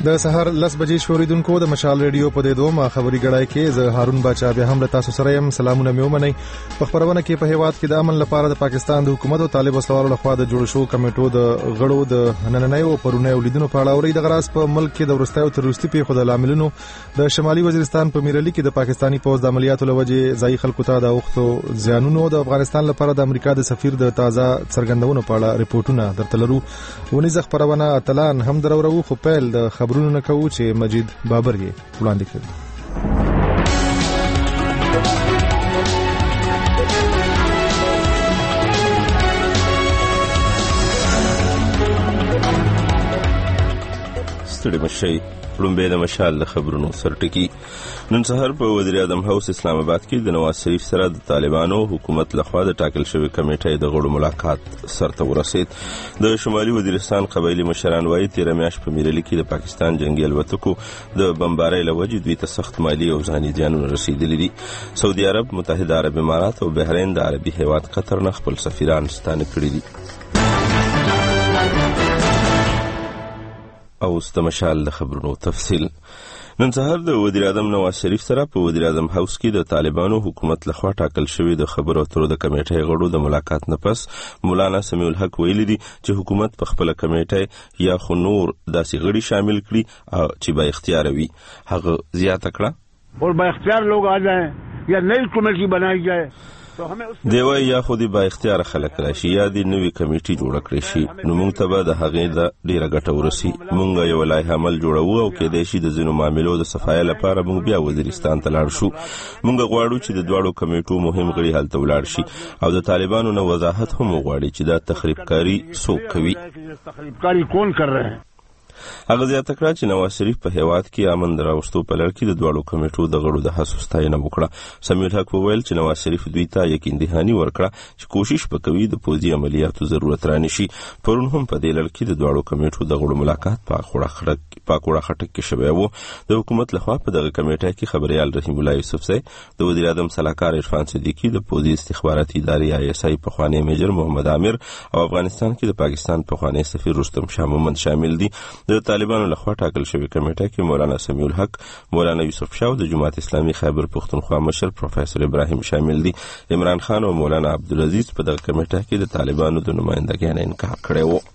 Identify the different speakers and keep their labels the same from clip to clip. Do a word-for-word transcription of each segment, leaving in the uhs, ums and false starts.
Speaker 1: د سهار لس بجې شوریدونکو د مشال ریډیو په دې دوه خبري غړای کې زه هارون باچا بیا هم له تاسو سره يم. سلامونه مې ومنئ. په خبرونه کې په هیواد کې د امن لپاره د پاکستان د حکومت او طالب وسلوالو لخوا د جوړ شو کمیټو د غړو د نننۍ او پرونی ولیدونو په اړه اوري. د غراس په ملک کې د ورستیو تروریستي پیښو د لاملونو د شمالي وزیرستان په میرلی کې د پاکستانی پوز د عملیاتو لوجې ځای خلکو ته د اوختو زیانونو د افغانستان لپاره د امریکا د سفیر د تازه څرګندونو په اړه ریپورتونه درته لرو. ونیزه خبرونه اتلان هم درورو خو پیل د خبرونو نه کوو چې مجید بابر یې وړاندې کړي.
Speaker 2: ستړي مشي لومبه د مشال د خبرونو سرټکی. نن سهار په وزیر اعظم هاوس اسلام آباد کې د نواز شریف سره د طالبانو حکومت لخوا د ټاکل شوی کمیټې د غړو ملاقات سرته ورسید. د شمالي وزیرستان قبایلی مشران وايي تیر میاشت په میرلی کې د پاکستان جنگي الوتکو د بمبارۍ لوجې دوی ته سخت مالی او ځاني زیانونه رسیدلي دي. سعودي عرب، متحده عرب امارات او بحرین د عربي هیواد قطر نه خپل سفیران ستانه کړي دي. او استمشال د خبرونو تفصیل. نن سهار د وزیر اعظم نواز شریف سره په وزیر اعظم هاوس کې د طالبانو حکومت لخوا ټاکل شوی د خبرو اترو د کمیټې غړو د ملاقات نه پس مولانا سمیع الحق ویلي دي چې حکومت په خپل کمیټې یا خو نور داسې غړي شامل کړي او چې با اختیار وي. هغه زیاته کړه
Speaker 3: اور با اختیار لوگ آ جائیں یا نئی کمیټي بنائی جائے
Speaker 2: دیوای یا خودی با اختیار خلک راشي یا د نوې کمیټي جوړ کړی شي نو موږ ته به د هغې د ډیره ګټه ورسي. موږ یو لایحه عمل جوړو او کېدای شي د ځینو معاملو د صفایي لپاره موږ بیا وزیرستان ته لاړ شو. موږ غواړو چې د دواړو کمیټو مهم غړي هلته ولاړ شي او د طالبانو نه وضاحت هم وغواړي چې دا تخریبکاری څوک کوي.
Speaker 3: تخریبکاری کون کر رہے ہیں.
Speaker 2: هغه زیاته کړه چې نواز شریف په هیواد کې امن راوستو په لړ کې د دواړو کمیټو د غړو د هڅو ستاینه وکړه. سمیع الحق وویل چې نواز شریف دوی ته یقین دهاني ورکړه چې کوشش وکوي د پوځي عملیاتو ضرورت رانشي. پرون هم په دې لړ کې د دواړو کمیټو د غړو ملاقات په خوړه خټک په کوړه خټک کې شوی و. د حکومت لخوا په دغه کمیټه کې خبريال رحیم الله یوسف سي، د وزیر اعظم سلاکار عرفان صدیقی، د پوځي استخباراتي ادارې آی اس آی پخوانی میجر محمد عامر او افغانستان کې د پاکستان پخوانی سفیر رستم شاه محمد شامل دي. د طالبانو لخوا ټاکل شوی کمیټه کې مولانا سمیع الحق، مولانا یوسف شاه د جماعت اسلامي خیبر پختونخوا مشر پروفیسور ابراهیم شامل دي. عمران خان او مولانا عبدالعزیز په دغه کمیټه کې د طالبانو د نمائندګۍ نه انکار کړی و.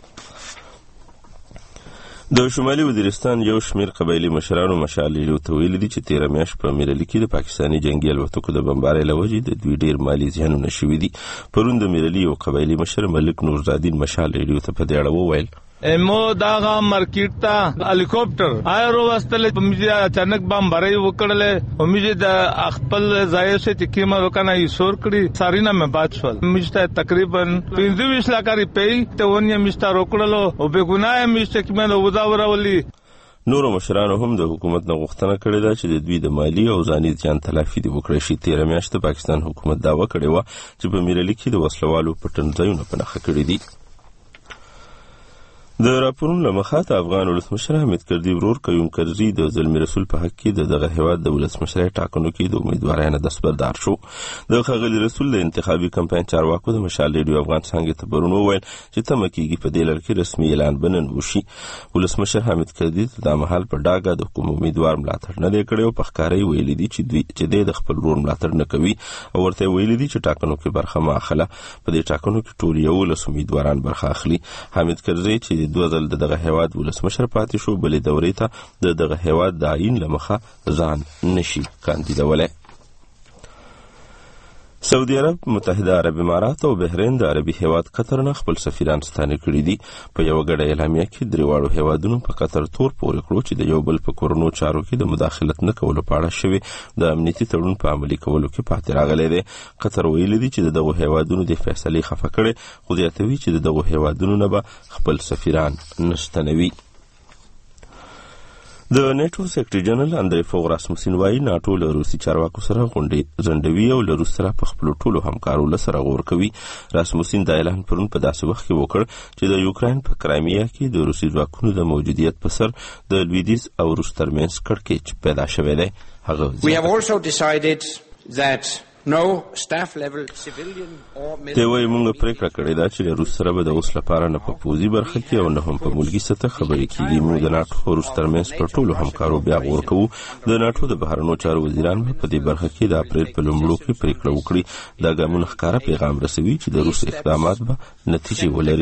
Speaker 2: د شمالي وزیرستان یو شمیر قبایلی مشرانو مشالې له تویل دي چې تیر میاشت په میرلی کې د پاکستاني جنگي الوتکو د بمبارۍ لوجې د دوی ډیر مالی زیانونه شوي دي. پرون د میرلی یو قبایلی مشر ملک نورزادین مشال ریډیو ته په دې اړه وویل
Speaker 4: امو داغه مارکیټ ته هلیکوپټر آیرو واستل په میجه اچانک بمبارۍ وکړله او میجه د خپل ځای څخه چې کیما وکنه یې سور کړی سارینا مې بادشول میجه تقریبا پنځه لک روپۍ ته ونی میستا روکړلو او به ګناه میسته کې مې وځاورولي.
Speaker 2: نورو مشرانو هم د حکومت نه غوښتنه کړې ده چې د دوی د مالی او ځاني زیان تلافي دې وکړي شي. تیر میاشت پاکستان حکومت داوا کړې و چې په میرلی کې د وسلوالو پټنځایونه په نښه کړي دي. د راپورونو له مخه افغان ولسمشر حامد کردي ورور قیوم کرزي د زلمي رسول په حق کې د دغه هیواد د ولسمشرۍ ټاکنو کې د امیدوارۍ نه دستبردار شو. د ښاغلي رسول د انتخابي کمپاین چارواکو د مشال ریډیو افغان څنګه ته پرون وویل چې تمه کېږي په دې لړ کې رسمي اعلان بنن وشي. ولسمشر حامد کردي د مهال په ډاګه د کوم امیدوار ملاتړ نه دی کړی او په ښکارۍ ویلي دي چې دوی چې د خپل ورور ملاتړ نه کوي او ورته ویلي دي چې ټاکنو کې برخه ما اخله. په دې ټاکنو کې ټول یو لس امیدواران برخه اخلي. حامد کرزي چې د دوه ځل دغه هیواد ولسمشر پاتې شو بلې دورې ته د دغه هیواد د عین لمخه ځان نشي کاندیدولای. سعودي عرب، متحده عرب امارات او بحرین د عربي هیواد قطر نه خپل سفیران ستانه کړي دي. په یو غړ اعلامیه کې درېواړو هیوادونو په قطر تور پورې کړو چې د یو بل په کورونو چارو کې د مداخلت نه کولو په اړه شوی د امنیتي تړون په عملي کولو کې پاتې راغلی دی. قطر ویلي دي چې دغه هیوادونو د فیصلې خفه کړي خو زیاتوي چې دغه هیوادونو نه به خپل سفیران نستنوي. د نیټو سیکرټری جنرال اندری فوغ راسموسین وايي ناټو له روسي چارواکو سره غونډې ځنډوي او له روس سره په خپلو ټولو همکارو سره غور کوي. راسموسین دا اعلان پرون په داسې وخت کې وکړ چې د یوکراین په کرایمیا کې د روسي ځواکونو د موجودیت په سر د لویدیځ او روس ترمنځ کړکېچ پیدا شوی دی. هغه
Speaker 5: We have also decided that
Speaker 2: ته وایي موږ پریکړه کړې ده چې له روس سره به د اوس لپاره نه په پوځي برخه کې او نه هم په ملکي سطح خبرې کېږي. موږ د ناټو روس ترمنځ پر ټولو همکارو بیا غور کوو. د ناټو د بهرنیو چارو وزیران به په دې برخه کې د اپریل په لومړیو کې پریکړه وکړي. دا ګامونه ښکاره پیغام رسوي چې د روس اقدامات به نتیجې ولري.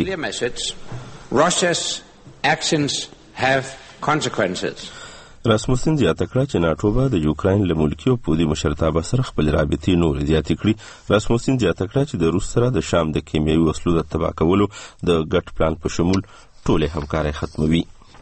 Speaker 2: راسموسن زیاته کړه چې ناټو به د یوکراین له ملکي او پوځي مشرتابه سره خپل رابطې نور زیاتې کړي. راسموسن زیاته کړه چې د روس سره د شام د کیمیاوي وسلو د تباه کولو د ګډ پلان په شمول ټولې همکارۍ ختموي.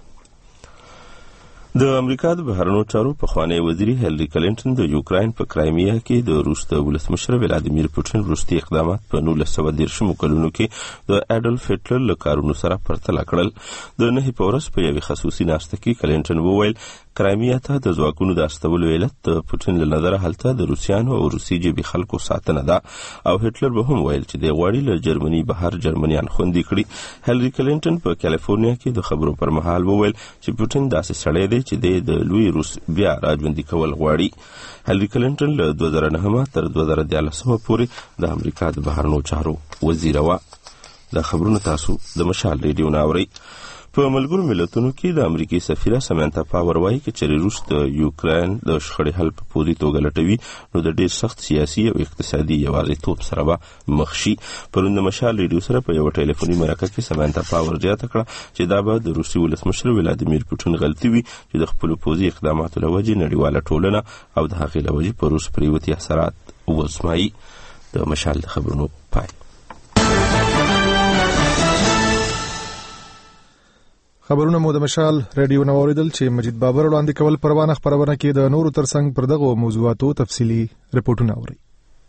Speaker 2: د امریکا د بهرنیو چارو پخوانی وزیر هیلری کلینټن د یوکراین په کرایمیا کې د روس د ولسمشر ولادیمیر پوتین وروستي اقدامات په نولس سوه دېرشمو کلونو کې د اډولف هټلر له کارونو سره پرتله کړل. د نهې په ورځ په یوې خصوصي ناسته کې کلینټن وویل کرایمیا ته د ځواکونو د استولو علت د پوتین له نظره هلته د روسیانو او روسي ژبې خلکو ساتنه ده او هټلر به هم ویل چې د غواړي له جرمني بهر جرمنیان خوندي کړي. هیلری کلینټن په کالیفورنیا کې د خبرو پر مهال وویل چې پوتین داسې سړی دی چې د لوی روس بیا راژوندي کول غواړي. هیلری کلینټن له دوه زره نهه تر دوه زره دیارلسمه پورې د امریکا د بهرنیو چارو وزیر وه. دا خبرونه تاسو د مشال ریډیو نه اورئ. په ملګرو ملتونو کې د امریکای سفیره سمانتا پاور وایي چې چېرې روس د یوکراین د شخړې حل په پوځي توګه لټوي نو د ډېر سخت سیاسي او اقتصادي یوازیتوب سره به مخ شي. پرون د مشال ریډیو سره په یوه ټلیفوني مرکه کې سمانتا پاور زیاته کړه چې دا به د روسي ولسمشر ولادیمیر پوتین غلطي وي چې د خپلو پوځي اقداماتو له وجې نړیواله ټولنه او د هغې له وجې په روس پرېوتي اثرات وزمایي. د مشال د خبرونو پای.
Speaker 1: خبرونه مو د مشال ریډیو نو اوریدل چې مجید بابر وړاندې کول. پروانه خبرونه کې د نورو ترڅنګ پر دغه موضوعاتو تفصیلی رپورټونه اوري.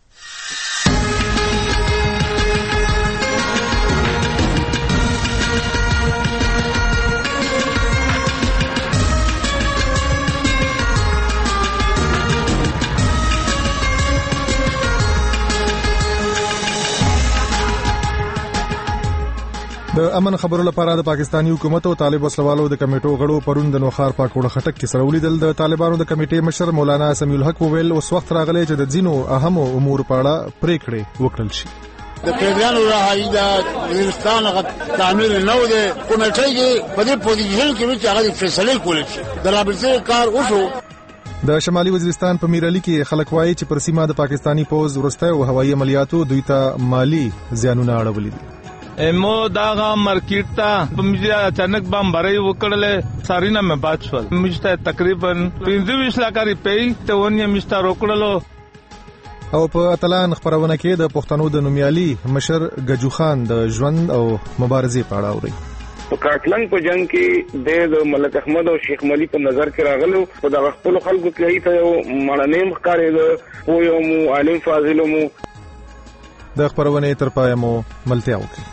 Speaker 1: د امن خبرو لپاره د پاکستاني حکومت او طالب وسلوالو د کمیټو غړو پرون د نوخار پاکوړه خټک کې سره ولیدل. د طالبانو د کمیټې مشر مولانا سمیع الحق وویل اوس وخت راغلی چې د ځینو اهمو امور په اړه پریکړې وکړل شي.
Speaker 3: د پیریانو راهي د وزیرستان غ تعمیر نو د کمیټې کې په دې پوزیشن کې چې هغه فیصله کول شي د رابطې کار وشو.
Speaker 1: د شمالي وزیرستان په میرعلی کې خلک وایي چې پر سیمه د پاکستانی پوز ورسته او هوایي عملیاتو دوی ته مالی زیانونه اړولي دي.
Speaker 4: امو داغه مارکیټ ته په مجھے اچانک بم بړی وکړل سارینا مې بادشول مجھته تقریبا پنځه لک روپۍ ته ونی مشته روکړلو.
Speaker 1: او په اتلان خبرونه کې د پښتنو د نومیالي مشر گجو خان د ژوند او مبارزې په اړه اوري.
Speaker 5: په کاټلنګ په جنگ کې د ملک احمد او شیخ ملي په نظر کې راغلو په دغه خپل خلکو کې ته یو مړنیم ښکارې او یو مو عالم فاضل مو
Speaker 1: د خبرونه تر پای مو ملتیا وکړي.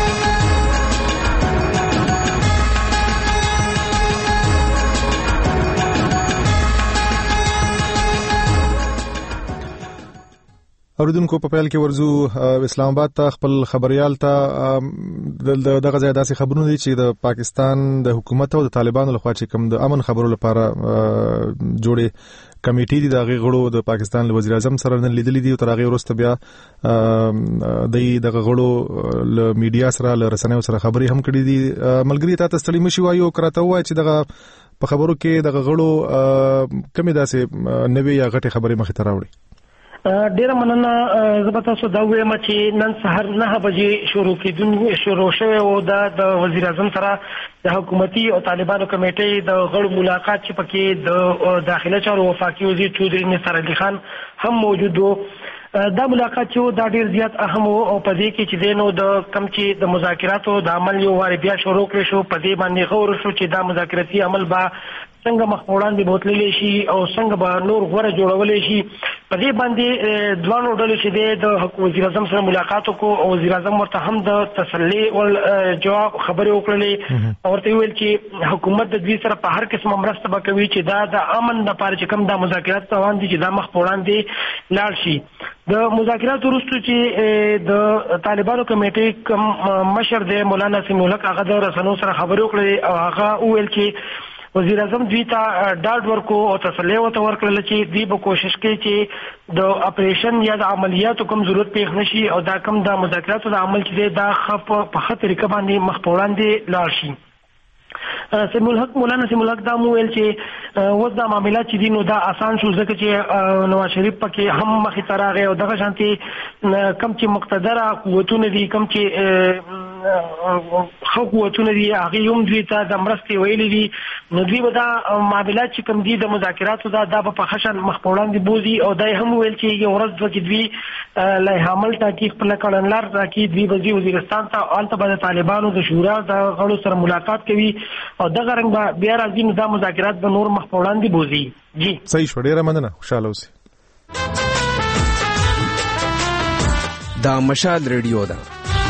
Speaker 1: اوریدونکو په پیل کې ورزو اسلام آباد ته خپل خبريال ته دغه ځای داسې خبرونه دي چې د پاکستان د حکومت او د طالبانو لخوا چې کوم د امن خبرو لپاره جوړې کمیټې دي د هغې غړو د پاکستان له وزیر اعظم سره نن لیدلي دي او تر هغې وروسته بیا د دغه غړو له میډیا سره له رسنیو سره خبرې هم کړي دي. ملګري تاسو ستړي مشي وایو کراته وایي چې دغه په خبرو کې دغه غړو کومې داسې نوې یا غټې خبرې مخې ته راوړي.
Speaker 6: ډیره مننه. زه به تاسو دا وایم چې نن سهار نه بجې شروع کېدون شروع شوی او د وزیر اعظم سره د حکومتي او طالبانو کمیټې د غړو ملاقات چې پکې د داخله چارو وفاقي وزیر چودري نثار علي خان هم موجود وو. دا ملاقات چې دا ډیر زیات اهم او په دې کې چې دینو د کم چې د مذاکراتو د عمل یو واری بیا شروع کړی شو. په دې باندې غور شو چې دا مذاکراتي عمل با څنګه مخ وړاندې بوتللی شي او څنګه به نور غوره جوړولی شي. په دې باندې دوانو ډلو چې د وزیر اعظم سره ملاقات وکړو او وزیر اعظم ورته هم د تسلي او جواب خبرې وکړلې او ورته ویل چې حکومت د دوی سره په هر قسمه مرسته به کوي چې دا د امن لپاره چې کوم دا مذاکرات روان دي چې دا مخ وړاندې لاړ شي. د مذاکرات وروسته چې د طالبانو کمیټې کوم مشر دی مولانا سمیع الحق هغه د رسنیو سره خبرې وکړې او هغه ویل چې وزیر اعظم دوی ته ډاډ ورکو او تسلی ورته ورکړل چې دوی به کوشش کوي چې د اپریشن یا د عملیاتو کوم ضرورت پیښ نشي او دا کوم د مذاکراتو د عمل چې دا په ښه طریقه باندې مخ په وړاندې لاړ شي. سمیع الحق مولانا سمیع الحق دا مو ویل چې اوس دا معاملات چې دي نو دا آسان شو ځکه چې نواز شریف پکې هم مخې ته راغی او دغه شانتي کم چې مقتدره قوتونه دي کم چې ښه قوتونه دي هغې هم دوی ته د مرستې ویلي دي نو دوی به دا معاملات چې کوم دي د مذاکراتو دا دا به په ښه شان مخ په وړاندې بوځي او دا یې هم وویل چې یو ورځ به چې دوی لایحه عمل ټاکي خپله کړنلار ټاکي دوی به ځي وزیرستان ته هلته به د طالبانو د شورا د غړو سره ملاقات کوي او دغه رنګ به بیا راځي نو دا مذاکرات به نور مخ په وړاندې بوځي. جی
Speaker 1: صحیح شو، ډېره مننه، خوشحاله اوسئ.
Speaker 7: دا مشال ریډیو ده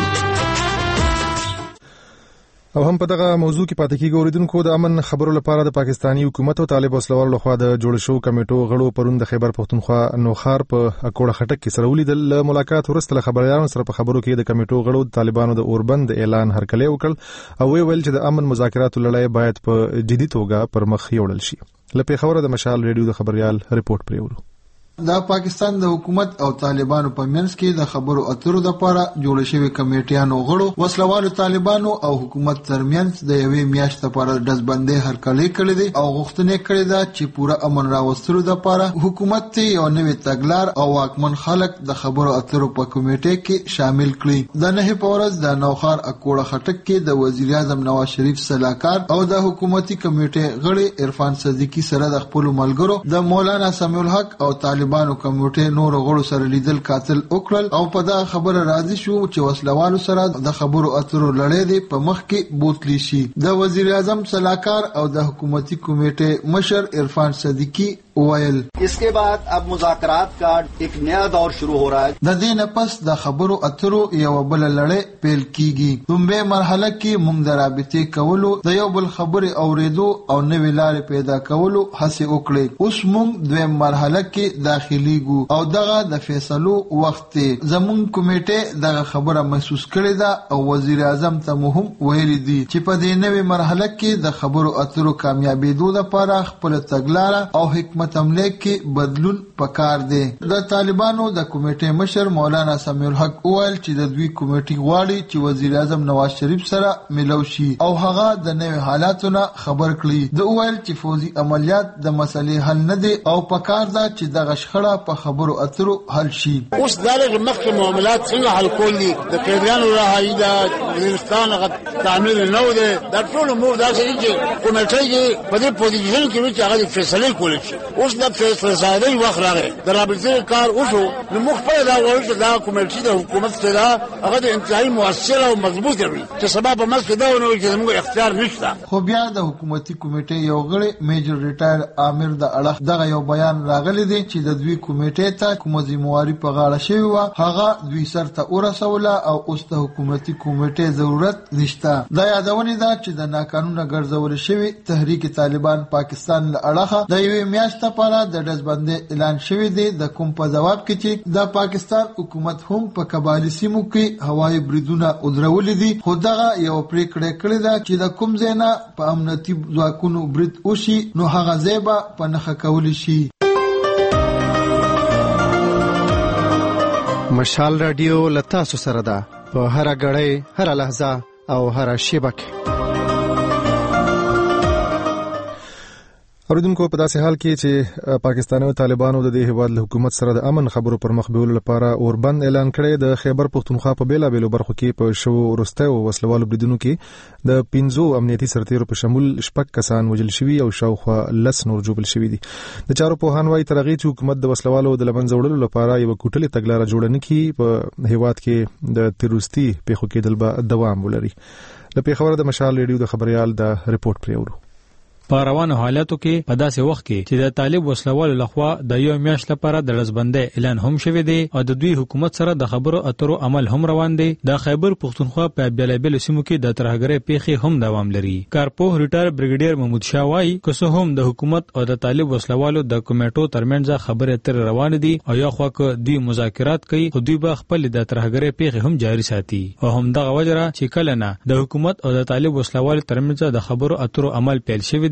Speaker 1: او هم په دغه موضوع کې پاتې کېږو. اوریدونکو د امن خبرو لپاره د پاکستاني حکومت او طالب وسلوالو لخوا د جوړ شو کمیټو غړو پرون د خیبر پښتونخوا نوخار په اکوړه خټک کې سره ولیدل. ملاقات وروسته خبريالانو سره په خبرو کې د کمیټو غړو د طالبانو د اوربند اعلان هرکلی وکړ او ویل چې د امن مذاکراتو لړۍ باید په جدي توګه پر مخ یوړل شي. لپاره خبره د مشال ریډیو د خبريال ریپورت پریولو.
Speaker 8: دا پاکستان د حکومت او طالبانو په منځ کې د خبرو اترو لپاره جوړ شوی کمیټیانو غړو وسلوالو طالبانو او حکومت ترمنځ د یوې میاشتې لپاره دزبندۍ هرکلی کړې دي او غوښتنه کړې ده چې پوره امن راوستلو لپاره حکومت ته یو نوې تګلار او واکمن خلک د خبرو اترو په کمیټې کې شامل کړي. د نه په ورځ د نوخار اکوړه خټک کې د وزیر اعظم نواز شریف سلاکار او د حکومتي کمیټې غړي عرفان صدیقی سره د خپل ملګرو د مولانا سمیع الحق او طالب بانو کمیټې نور غړو سره لیدل قاتل وکړل او په دا خبره راضي شو چې وسلوالو سره د خبرو اترو لړۍ دی په مخ کې بوتلی شي. د وزیر اعظم سلاکار او د حکومتي کمیټې مشر عرفان صدیقی ویل
Speaker 9: इसके बाद अब मुज़ाकरात का एक नया दौर शुरू हो रहा है.
Speaker 8: د دې نه پس د خبرو اترو یو بل لړۍ پیل کیږي. دومره مرحله کې موږ د رابطې کولو د یو بل خبرې اوریدو او نوې لارې پیدا کولو هڅه وکړې. اوس موږ دویم مرحله کې داخليږو او دغه د فیصلو وخت دی. زموږ کمیټه دغه خبره محسوس کړې ده او وزیر اعظم ته مهم ویلي دي چې په دې نوې مرحله کې د خبرو اترو کامیابیدو لپاره خپل تګلارې او حکمت عمله کې بدلون پکار دی. د طالبانو د کمیټې مشر مولانا سمیع الحق ویل چې د دوی کمیټې غواړي چې وزیر اعظم نواز شریف سره ملو شي او هغه د نوې حالاتو نه خبر کړي. د ویل چې فوزي عملیات د مسلې حل نه دي او پکار ده چې د غشخړه په خبرو اترو حل شي.
Speaker 3: اوس دغه مخکې معاملات څنګه حل کولی د قیدیانو راهي د وزیرستان غ تعمیر نو ده د ټول مو دا چې کمیټې په دې پوزیشن کې چې هغه فیصله کولی شي. اوس د فیصله سازي وخت راغی د رابطې کار وشو نو موږ په دا وایو چې دا کمیټې د حکومت سره هغه د انتهایی موثره او مضبوطه وي چې سبب په مسکه دا ونه چې موږ اختیار نشته.
Speaker 8: خو بیا د حکومتي کمیټې یو غړي میجر ریټایر عامر د اړه دغه یو بیان راغلی دی چې د دوی کمیټې ته کوم ذمہواری په غاړه شوی و هغه دوی سره ورسوله او اوس د حکومتي کمیټې ضرورت نشته. دا یادونه ده چې د ناقانونه ګرځول شوی تحریک طالبان پاکستان له اړه د یوې میاشتې لپاره د دزبندۍ اعلان شوی دی د کوم په جواب کې چې د پاکستان حکومت هم په قبایلی سیمو کې هوایي بریدونه ودرولې دي. خو دغه یو پریکړه کړې ده چې د کوم ځای نه په امنیتي ځواکونو برید وشي نو هغه ځای به په نښه کولی شي.
Speaker 7: مشال رادیو لتاسو سره ده په هر غړې هر لحظه او هر شیبه کې.
Speaker 1: اوریدونکو په داسې حال کې چې پاکستان او طالبانو د دې هیواد له حکومت سره د امن خبرو پر مخ بیولو لپاره اوربند اعلان کړی. د خیبر پښتونخوا په بیلا بیلو برخو کې په شو ورسته او وسلوالو بریدونو کې د پنځو امنیتي سرتیرو په شمول شپږ کسان وژل شوي او شاوخوا لس نور جوړل شوي دي. د چارو په هانوي ترغی چې حکومت د وسلوالو د لمنځه وړلو لپاره یو کوټلې تګلارې جوړ نه کړي په هیواد کې د تروریستي پیښو کې دلبا دوام ولري. لپاره خبره د مشال ریډیو د خبريال د ریپورت پریورو.
Speaker 10: په روانو حالاتو کې په داسې وخت کې چې د طالب وسلوالو لخوا د یو میاشت لپاره د رزبندۍ اعلان هم شوی دی او د دوی حکومت سره د خبرو اترو عمل هم روان دی. د خیبر پښتونخوا په بیلابل سیمو کې د ترهګرۍ پیښې هم دوام لري. کارپوه ریټایر بریګیډیر محمود شاه وايي که هم د حکومت او د طالب وسلوالو د کمیټو ترمنځ خبرې اترې روان دي او یا خو که دوی مذاکرات کوي خو دوی به خپل د ترهګرۍ پیښې هم جاري ساتي او هم دغه وجره چې کله نه د حکومت او د طالب وسلوالو ترمنځ د خبرو اترو عمل پیل شوی دی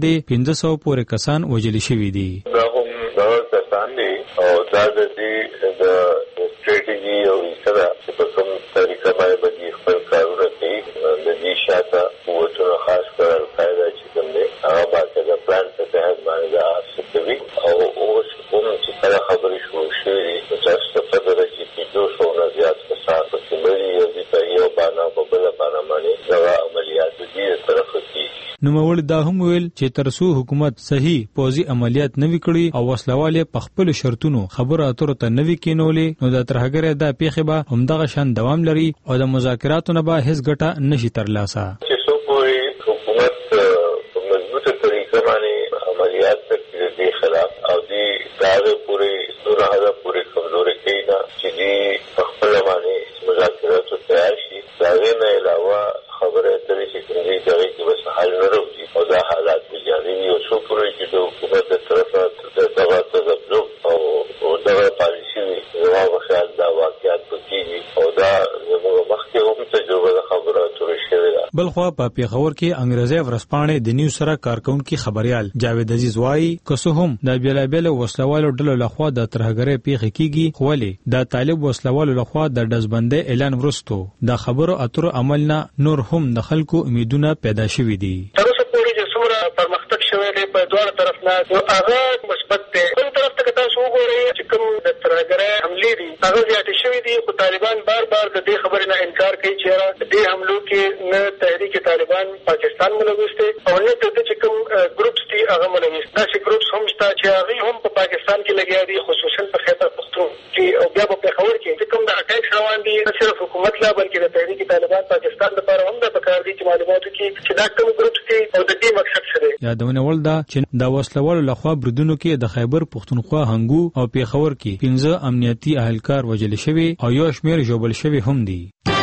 Speaker 10: باندې پنځه سوه پورې کسان وژل شوي دي.
Speaker 11: دا هم دا کسان دي او دا د دې د سټریټیجي او سره په کوم طریقه باندې خپل کارونه کوي د دې شاته قوتونه خاص کر القاعده چې کوم دي هغه باندې پلان ته تحت باندې اساسي او اوس کوم چې کله خبرې شروع شوې نو تاسو ته پدې چې په دوه سوه زیات کسان په سیمه یې د یو باندې په بل باندې دا عملیات دي طرف کې.
Speaker 10: نوموړي دا هم ویل چې ترڅو حکومت صحیح پوځي عملیات نوي کړي او وسلواله په خپل شرطونو خبره اترو ته نوي کینولې نو د ترهګره د پیښه به همدغه شان دوام لري او د مذاکراتو نه به هیڅ ګټه نشي ترلاسه.
Speaker 11: چې څو پورې حکومت په مضبوطه طریقه باندې عملیات کوي د خلاف او دې دا پورې دوه هغه پورې کمزوري کوي چې دې په خپل باندې مذاکراتو تیار شي. دا نه علاوه خبره اترې چې کومې ځای کې بس حل نه راوځي او دا حالات جاري دي او څو پورې چې د حکومت د طرفه د دغه تذبذب او دغه پالیسي جواب خیال دا واقعیت پکې او دا زموږ مخکې هم تجربه خبره اترې شوې ده.
Speaker 10: بلخوا په پیښور کې انګریزي ورسپانې د نیو سره کارکونکو خبريال جاوید عزیز وایي که څه هم د بیلابل وسلوالو ډلو لخوا د ترهګرۍ پیښه کیږي خو ولې د طالب وسلوالو لخوا د دزبندۍ اعلان ورستو د خبرو اترو عمل نه نور هم د خلکو امیدونه پیدا شوي دي.
Speaker 6: تر اوسه پورې چې څومره پرمختګ شوی دی په دواړو طرف نه نو هغه مثبت دی. بل طرف ته تاسو وګورئ چې کوم د ترهګرۍ حملې دي هغه زیاتې شوي دي خو طالبان بار بار د دې خبرې نه انکار کوي چې د دې حملو کې نه تحریک طالبان پاکستان ملوث دی او نه د چې کوم ګروپس دي هغه ملوث. داسې ګروپس هم شته چې هغوی هم په پاکستان کې لګیا دي خصوصا په خیبر پختونخوا او بیا په پېښور کې چې کوم د اټیکس روان دي نه صرف حکومت لا بلکې د تحریک طالبان پاکستان لپاره هم د پکار دي چې معلوماتو کې چې دا کوم ګروپس دي او د دې مقصد څه دی.
Speaker 10: یادونه ول دا چې د وسلوالو لخوا بریدونو کې د خیبر پختونخوا هنګو او پېښور کې پنځه امنیتي اهلکار وژل شوي او یو شمېر ژوبل شوي هم دي.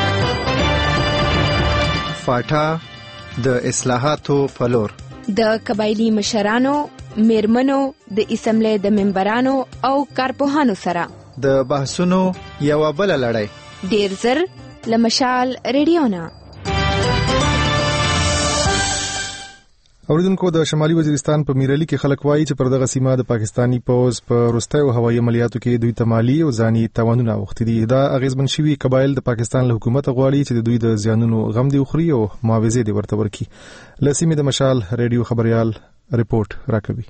Speaker 7: فاټا د اصلاحاتو پلور
Speaker 12: د قبایلی مشرانو میرمنو د اسمبلی د ممبرانو او کارپوهانو سره
Speaker 7: د بحثونو یو بل لړۍ
Speaker 12: ډیر زر لمشال ریډیو نه.
Speaker 1: اوریدونکو د شمالي وزیرستان په میرلی کې خلک وایي چې پر دغه سیمه د پاکستانی پوز په وروستیو هوایي عملیاتو کې دوی ته مالي او ځاني تاوانونه اوښتي دي. دا اغیزمن شوي قبایل د پاکستان له حکومت غواړي چې د دوی د زیانونو غم دی وخوري او معاوضې دی ورته ورکړي. له سیمې د مشال ریډیو خبريال رپورټ راکوي.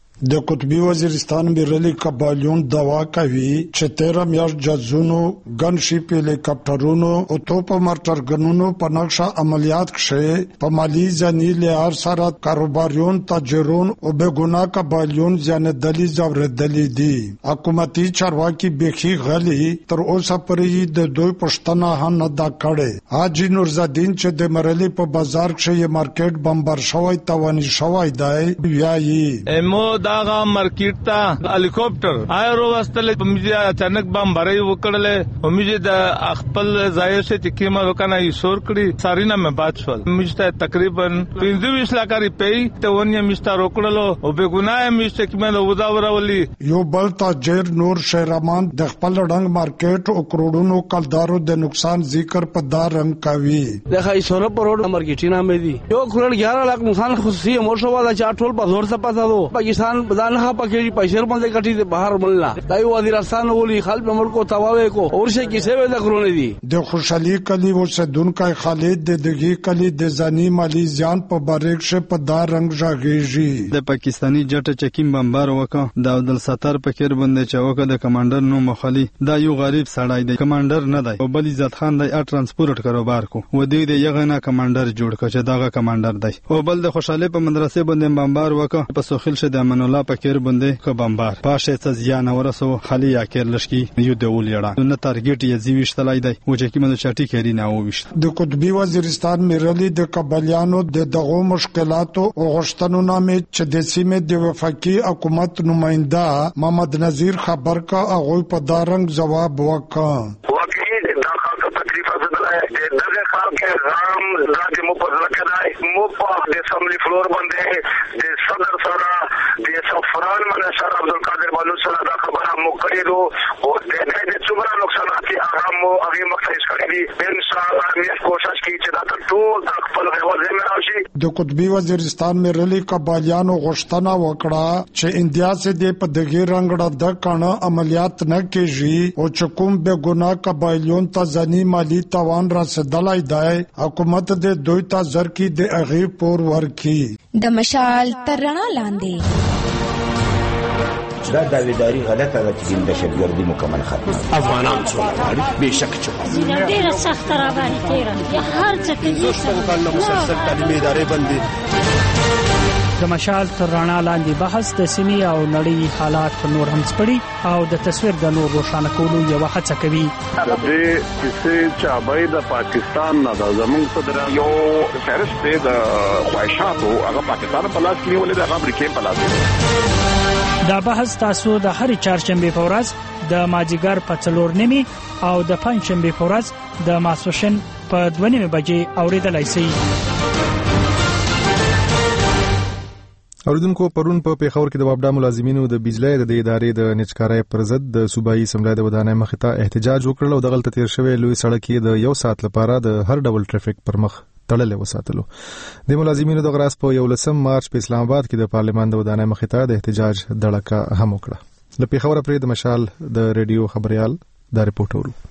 Speaker 13: د قطبی وزیرستان بیرلی قبایلیون دوا کوي چې تیرہ میاشت جزونو ګن شپ هلیکاپټرونو او توپ مرټرګنونو په نقشه عملیات کړي په مالی ځنی لهار سره کاروباریون تاجرون او بګونا قبایلیون ځنه دلی زوردلی دي. حکومتي چارواکي بخي غلي تر اوسه پرې د دوی پښتنه هم نه دا کړي. حاجی نورزادین چې د مرلی په بازار کې مارکیټ بمبار شوی توانی شوی دی ویایي
Speaker 4: امو داغه مارکیټ ته هلیکاپټر آیرو واستل په میجه اچانک بم بری وکړل او میجه د خپل ځای څخه چې کیما وکنه یې سور کړی سارینا مې بادشول میجه تقریبا پنځه لک روپۍ ته ونی میستا روکړلو او به ګناه میسته کیما د وزاورولي.
Speaker 13: یو بل تاجر نور شهرمان د خپل رنګ مارکیټ او کروڑونو کلدارو د نقصان ذکر په دار رنگ کوي.
Speaker 14: د خایسونه پر روډ مارکیټ نه مې دي یو کروڑ ग्यारह लाख نقصان خصوصي مورشو والا چاټول په زور څه پتا دو پاکستان بدانه پکې پیسې باندې کټي د بهر ملنا دای وزیرستان ولي خلک ملک او تواوي کو اور شي کیسه ودا کرونه دي.
Speaker 13: د خوشحالي کلی و سدونکای خالد د دغه کلی د زانی مالی ځان په باریک شه په دار رنگ ژغېږي.
Speaker 15: د پاکستانی جټ چکیم بمبار وکړه د عبدل ستار پکیر باندې چوکه د کمانډر نو مخالي دا یو غریب سړی دی کمانډر نه دی او بل عزت خان دی ا ترانسپورت کاروبار کو و دې د یغه نه کمانډر جوړ کړ چې داغه کمانډر دی او بل د خوشحالي په مدرسې باندې بمبار وکړه په سوخیل شه د امن الله پکیر باندې کو بمبار پاشه څه زیان ورسو خالي یا کېر لشکي یو د ولېړه نو تارګټ یې زیوښت لای دی او چې کیمه چاټي کېری نه وښت.
Speaker 13: د قطبی وزیرستان میرلی د قبایلیانو د دغه مشکلاتو او غشتنو نامې چې د سیمې د وفاقي حکومت نماینده محمد نذیر خبر کا هغه په دارنګ جواب وکړ.
Speaker 5: واقعي دا خاصه تکلیف ده دغه خام کې رام راځي مو په ځکه دا مو په د اسمبلی فلور باندې د صدر سره د سفران من سره عبدالقادر بلو سره دا خبره مو کړې دو او د دې څومره نقصانات هغه مو هغه مختص کړی دي. ان شاء الله موږ کوشش کوي چې دا ټول خپل هیواد زموږ راشي.
Speaker 13: د قطبي وزیرستان میں رلی قبایلیانو غوښتنه وکړه چې انډیا سے د په دغه رنګړه د کانه عملیات نه کیږي او چې کوم به ګناه قبایلیون ته ځنی مالی توان رسیدلای دی حکومت د دوی ته زرکی د اغي پور ورکی
Speaker 12: د مشال تر رڼا لاندې
Speaker 16: دا داویداری غلطه ده چې د شګردي مکمل ختم
Speaker 17: افغانان څو به شک چو
Speaker 18: ډیره سخت را باندې تیرا هر څه کې
Speaker 17: څه کله مسلسل تعلیمي ادارې باندې
Speaker 19: د مشال تر رڼا لاندې بحث د سیمې او نړۍ حالات نور هم سپړي او د تصویر د نور روښانه کولو یو هڅه کوي.
Speaker 20: د دې چې چابای د پاکستان نه د زمونږ صدر یو فهرست دی د خواهشاتو هغه پاکستان په لاس کې ولې د امریکا په لاس کې.
Speaker 19: دا بحث تاسو د هر چهارشنبه په ورځ د ماجیګر په څلور نیمي او د پنځشنبه په ورځ د ماسوشن په دوه نیمه بجې اوریدلای شئ.
Speaker 1: اوریدونکو پرون په پیښور کې د وابډا ملازمینو د بجلی د ادارې د نچکارۍ پر ضد د صوبایي اسمبلی د ودانۍ مخې ته احتجاج وکړ او د غلطه تیر شوی لوی سړک کې د یو ساعت لپاره د هر ډول ټریفیک پر مخ تړلې وساتلو. د ملازمینو د غراس په یولسم مارچ په اسلام آباد کې د پارلیمان د ودانۍ مخې ته د احتجاج دړکه هم وکړه. له پیښور پرې د مشال د ریډیو خبريال دا رپورټ ورو.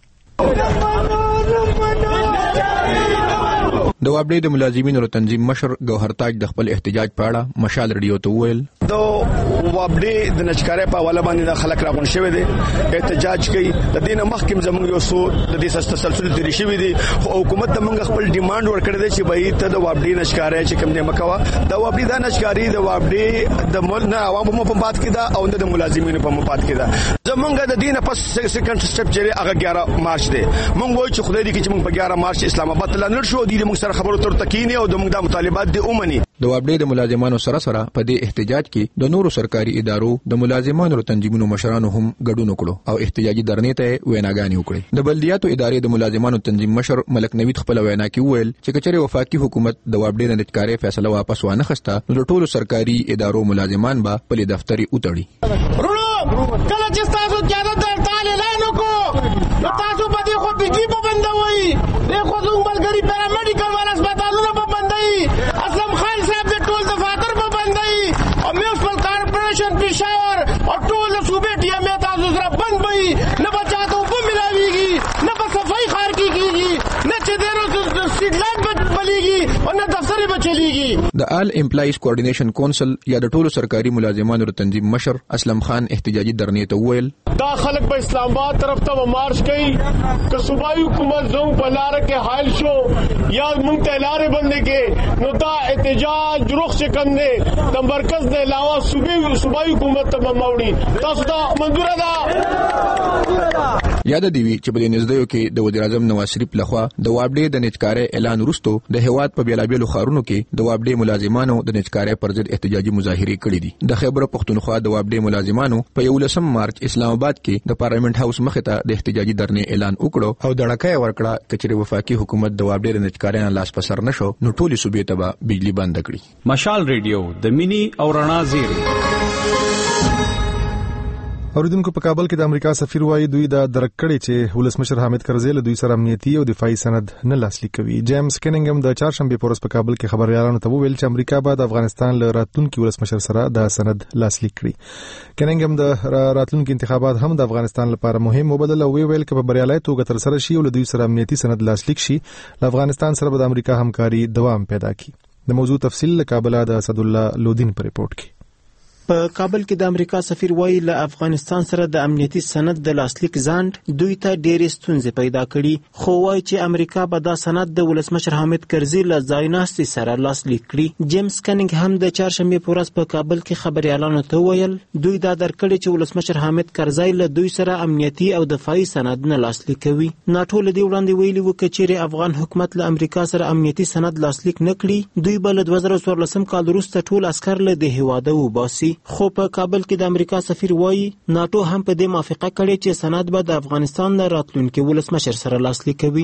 Speaker 21: د وابډې د ملازمینو تنظیم مشر ګوهر تاج د خپل احتجاج په اړه مشال ریډیو ته وویل
Speaker 17: د وابډې د نچکارۍ په حواله باندې د خلک راغون شوی دي احتجاج کوي. د دینه مخکې زموږ یو څو د دې تسلسل تیر شوی دي خو حکومت ته موږ خپل ډیماند ورکړی دی چې به ته د وابډې نچکارۍ چې کوم دې مکوا د وابډې د نچکارۍ د وابډې د مل نه عوام په مفاد کې دا او د ملازمینو په مفاد کې دا زموږ د دینه پس سیکنډ سټپ چې هغه اګیارہ مارچ دی. موږ وایو چې خدای دې کې چې موږ په اګیارہ مارچ اسلام آباد ته لاندې شو دي موږ خبرو تر تکینه او د موږ د مطالبات د اومني.
Speaker 21: د وابډې د ملازمانو سره سره په دې احتجاج کې د نورو سرکاري ادارو د ملازمانو تنظیمونو مشرانو هم ګډون وکړو او احتجاجي درنې ته ویناګانې وکړې. د بلدیاتو ادارې د ملازمانو تنظیم مشر ملک نوید خپل وینا کې وویل چې کچره وفاقي حکومت د وابډې د نچکارۍ فیصله واپس وانه خسته نو ټولو سرکاري ادارو ملازمان به په دفتري وتړي.
Speaker 22: کله چې تاسو زیاده د تعالی اعلان وکړو نو تاسو په دې خو بيجي په بندوي د خو زموږ ملګری پیرامیډیکل والا هسپتالونو په بندوي اسلم خان صاحب د ټول دفاتر په بندوي او میونسپل کارپوریشن پېښور او ټول صوبې ټي ایم تاسو سره بند وي نه بچاته په ملاويږي نه په صفائی خار کیږي نه چې دغه سټلایټ بلیږي او نه دفتر بچلېږي.
Speaker 21: د آل امپلایز کوارډینیشن کونسل یا د ټولو سرکاري ملازمانو تنظیم مشر اسلم خان احتجاجي درنې ته وویل
Speaker 22: دا خلک په اسلام آباد طرف ته مارچ کوي که صوبایي حکومت زموږ په لاره کې حایل شو یا موږ ته لارې بندې کې نو دا احتجاج رخ چې کم دی د مرکز نه علاوه صوبایي صوبایي حکومت ته مموړي تاسو ته منظور ده.
Speaker 21: یاد دی وی چې په دې نږدېو کې د وزیر اعظم نواز شریف لخوا د وابډې د نچکارۍ اعلان وروسته د هیواد په بیلابیلو ښارونو کې د وابډې ملازمانو د نچکارۍ پر ضد احتجاجي مظاهرې کړې دي. د خیبر پښتونخوا د وابډې ملازمانو په یولسم مارچ اسلام آباد کې د پارلیمنت هاوس مخې ته د احتجاجي درنې اعلان وکړو او دړکه ورکړه چې وفاقي حکومت د وابډې د نچکارۍ نه لاس پسر نشو نو ټولي صوبې ته به بجلی بند کړي.
Speaker 23: مشال ریډیو د مینی او رڼا زیری.
Speaker 1: اوریدونکو په کابل کې د امریکا سفیر وایي دوی دا درک کړي چې ولسمشر حامد کرزي له دوی سره امنیتي او دفاعي سند نه لاسلیک کوي. جیمز کیننګم د چهارشنبه پورس په کابل کې خبريالانو ته وویل چې امریکا به د افغانستان له راتلونکي ولسمشر سره دا سند لاسلیک کړي. کیننګم د راتلونکي انتخابات هم د افغانستان لپاره مهم وبدل او ویل چې په بریالۍ توګه تر سره شي او له دوی سره امنیتي سند لاسلیک شي له افغانستان سره د امریکا همکاري دوام پیدا کړي. د موضوع تفصیل له کابل د اسد الله لودین پر ریپورت کې.
Speaker 24: په کابل کې د امریکا سفیر وایي له افغانستان سره د امنیتي سند د لاسلیک ځنډ دوی ته ډېرې ستونزې پیدا کړي خو وایي چې امریکا به دا سند د ولسمشر حامد کرزي له ځایناستي سره لاسلیک کړي. جیمز کنینګ هم د چهارشنبه په ورځ په کابل کې خبريالانو ته ویل دوی دا درکړي چې ولسمشر حامد کرزي له دوی سره امنیتي او دفاعي سند نه لاسلیک کوي. ناټو له دې وړاندې ویلي و چې افغان حکومت له امریکا سره امنیتي سند لاسلیک نه کړي دوی به له دوه زره څوارلسم کال وروسته ټول عسكر له د هیواده وباسي. خو په کابل کې د امریکا سفیر وایي ناتو هم په دې موافقه کړې چې سند به د افغانستان نه راتلونکي ولسمشر سره لاسلیک کوي.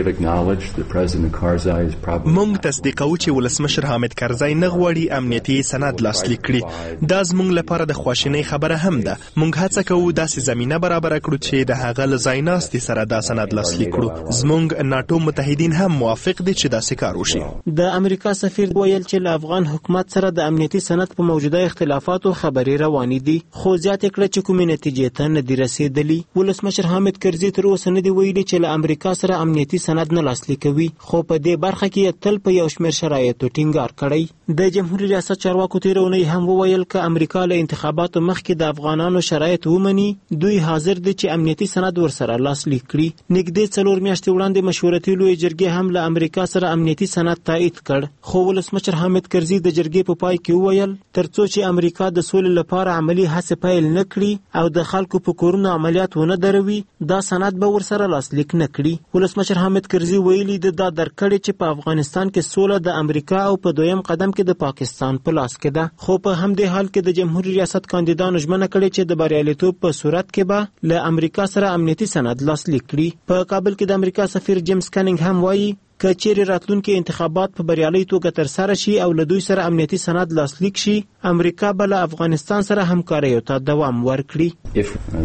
Speaker 2: موږ تصدیقوو چې ولسمشر حامد کرزی نه غواړي امنیتي سند لاسلیک کړي. دا زموږ لپاره د خواشینۍ خبره هم ده. موږ هڅه کوو داسې زمینه برابره کړو چې د هغه له ځای ناستي سره دا سند لاسلیک کړو. زموږ ناتو متحدین هم موافق دي چې داسې کار وشي.
Speaker 24: د امریکا سفیر ویل چې له افغان حکومت سره د امنیتي سند په موجوده اختلافاتو خبرې روانې دي، خو زیاته کړه چې کومې نتیجې ته نه دي رسیدلي. ولسمشر حامد کرزي تر اوسه نه دی ویلي چې له امریکا سره امنیتي سند نه لاسلیک کوي، خو په دې برخه کې تل په یو شمېر شرایطو ټینګار کړی. د جمهوریت ریاست چارواکو تیر اونۍ هم وویل چې امریکا له انتخاباتو مخکې د افغانانو شرایط ومني، دوی حاضر دي چې امنیتي سند ورسره لاسلیک کړي. نږدې څلور میاشتې وړاندې مشورتي لویې جرګې هم له امریکا سره امنیتي سند تایید کړ، خو ولسمشر حامد کرزي د جرګې په پای کې وویل ترڅو چې امریکا د سولې لپاره عملی هڅې پیل نه کړي او د خلکو په کورونو عملیات ونه دروي، دا سند به ورسره لاسلیک نه کړي. ولسمشر حامد کرزي ویلي د دا درکړې چې په افغانستان کې سوله د امریکا او په دویم قدم کې د پاکستان په لاس کې ده، خو په همدې حال کې د جمهوریت ریاست کاندیدانو ژمنه کړې چې د بریالیتوب په صورت کې به له امریکا سره امنیتي سند لاسلیک کړي. په کابل کې د امریکا سفیر جیمز کنینګ هم وایي که چیرې راتلونکي انتخابات په بریالۍ توګه ترسره شي او له دوی سره امنیتي سند لاسلیک شي، امریکا به له افغانستان سره همکاریو ته دوام ورکړي.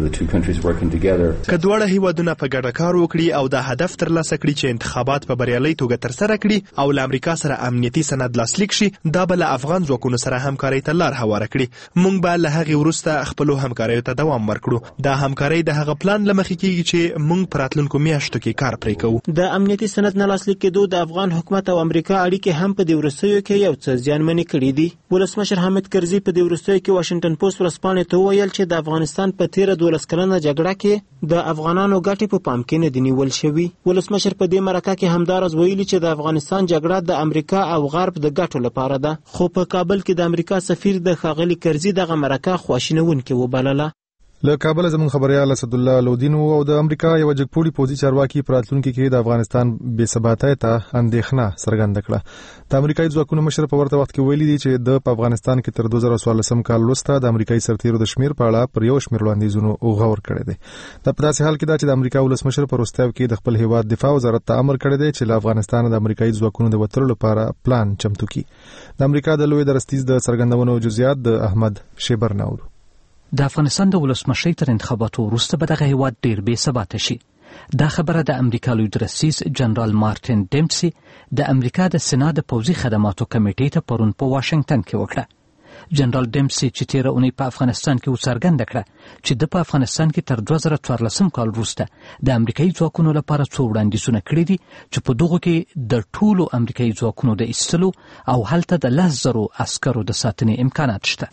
Speaker 2: که دواړه هیوادونه په ګډه کار وکړي او دا هدف ترلاسه کړي چې انتخابات په بریالۍ توګه ترسره کړي او له امریکا سره امنیتي سند لاسلیک شي، دا به له افغان ځواکونو سره همکارۍ ته لار هواره کړي. موږ به له هغې وروسته خپلو همکاریو ته دوام ورکړو. دا همکارۍ د هغه پلان له مخې کېږي چې موږ په راتلونکو میاشتو کې کار پرې کوو.
Speaker 24: د امنیتي سند نه لاسلیک کېدو د افغان حکومت او امریکا اړیکې هم په دې وروستیو کې یو څه زیانمنې کړي دي. ولسمشر حامد کرزي په دې وروستیو کې واشنګټن پوسټ ورځپاڼې ته وویل چې د افغانستان په تیره دولس کلنه جګړه کې د افغانانو ګټې په پام کې نه دي نیول شوي. ولسمشر په دې مرکه کې همداراز ویلي چې د افغانستان جګړه د امریکا او غرب د ګټو لپاره ده، خو په کابل کې د امریکا سفیر د ښاغلي کرزي دغه مرکه خواشینونکې وبلله.
Speaker 1: له کابل زموږ خبريال اسد الله لودین او د امریکا یو جګپوړي پوزي چارواکي پراتلونکو کې د افغانستان بې ثباتۍ ته اندېښنه څرګنده کړه. د امریکایي ځواکونو مشر په ورته وخت کې ویلي دي چې د افغانستان کې تر دوه زره څوارلسم کال وروسته د امریکایي سرتیرو د شمیر په اړه پر یو شمیر وړاندیزونو غور کړی دی. دا په داسې حال کې ده چې د امریکا ولسمشر په وروستیو کې د خپل هیواد دفاع وزارت ته امر کړی دی چې له افغانستان د امریکایي ځواکونو د وتلو لپاره پلان چمتو کړي. د امریکا د لوی درستیز د څرګندونو جزئیات د احمد شیبر ناول.
Speaker 3: د افغانستان د ولسمشۍ تر انتخاباتو وروسته به دغه هیواد ډیر بې ثباته شي. دا خبره د امریکا لوی درستیز جنرال مارټین ډیمسي د امریکا د سنا د پوځي خدماتو کمیټې ته پرون په واشنګټن کې وکړه. جنرال ډیمسي چې تیره اونۍ په افغانستان کې وڅرګنده کړه چې د په افغانستان کې تر دوه زره څوارلسم کال وروسته د امریکایي ځواکونو لپاره څو وړاندیزونه کړي دي چې په دغو کې د ټولو امریکایي ځواکونو د ایستلو او هلته د لس زرو عسکرو د ساتنې امکانات شته.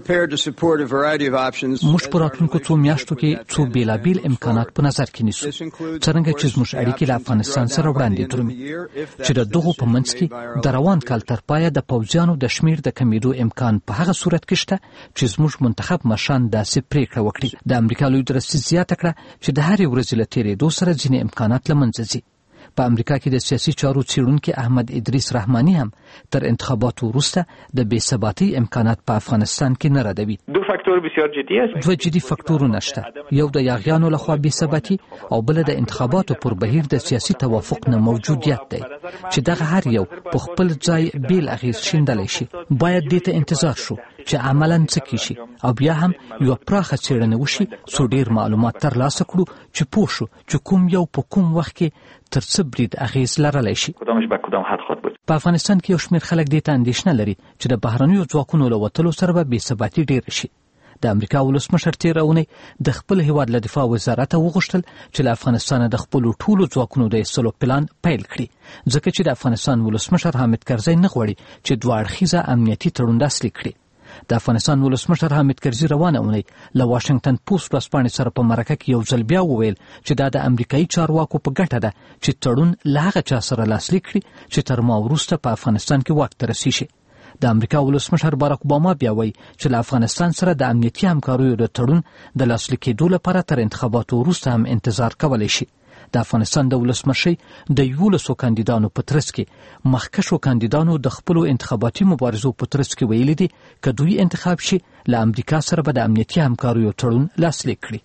Speaker 3: موږ په راتلونکو څو میاشتو کې څو بیلابیل امکانات په نظر کې نیسو، څرنګه چې زموږ اړیکې له افغانستان سره وړاندې درومي چې د دغو په منځ کې د روان کال تر پایه د پوځیانو د شمیر د کمیدو امکان په هغه صورت کې شته چې زموږ منتخب مشران داسې پریکړه وکړي. د امریکا لوی درستیز زیاته کړه چې د هرې ورځې له تېرېدو سره ځینې امکانات له منځه ځي. په امریکا کې د سیاسي چارو څېړونکي احمد ادریس رحماني هم تر انتخاباتو وروسته د بې ثباتۍ امکانات په افغانستان کې نه ردوي.
Speaker 8: دو فاکتور بسیار جدي است.
Speaker 3: دوه جدي فاکتورونه شته، یو د یاغیانو لخوا بې ثباتي او بل د انتخاباتو پر بهیر د سیاسي توافق نه موجودیت دی چې دغه هر یو په خپل ځای بیل اغیز شیندلی شي. باید دې ته انتظار شو چې عملاً څه کیږي او بیا هم یو پراخه څېړنه وشي څو ډیر معلومات ترلاسه کړو چې پوه شو چې کوم یو په کوم وخت کې تر څه برید اغیز لرلی شي.
Speaker 8: کدامش به کدام حد خود بود.
Speaker 3: په افغانستان کې یو شمېر خلک دې ته اندېښنه لري چې د بهرنیو ځواکونو له وتلو سره به بې ثباتي ډېره شي. د امریکا ولسمشر تېره اونۍ د خپل هیواد له دفاع وزارته وغوښتل چې له افغانستانه د خپلو ټولو ځواکونو د ایستلو پلان پیل کړي، ځکه چې د افغانستان ولسمشر حامد کرزی نه غواړي چې دوه اړخیزه امنیتي تړون لاسلیک کړي. د افغانستان ولسمشر حامد کرزي روانه اونۍ له واشنګټن پوسټ ورځپاڼې سره په مرکه کې یو ځل بیا وویل چې دا د امریکایي چارواکو په ګټه ده چې تړون له هغه چا سره لاسلیک کړي چې تر ما وروسته په افغانستان کې واک ته رسیږي. د امریکا ولسمشر باراک اوباما بیا وایي چې له افغانستان سره د امنیتي همکاریو د تړون د لاسلیک کېدو لپاره تر انتخاباتو وروسته هم انتظار کولی شي. د افغانستان د ولسمشي د یولسو کاندیدانو په ترڅ کې مخکښو کاندیدانو د خپل انتخاباتي مبارزو په ترڅ کې ویلي دي چې دوی انتخاب شي له امریکا سره به د امنیتي همکاریو تړون لاسلیک کړي.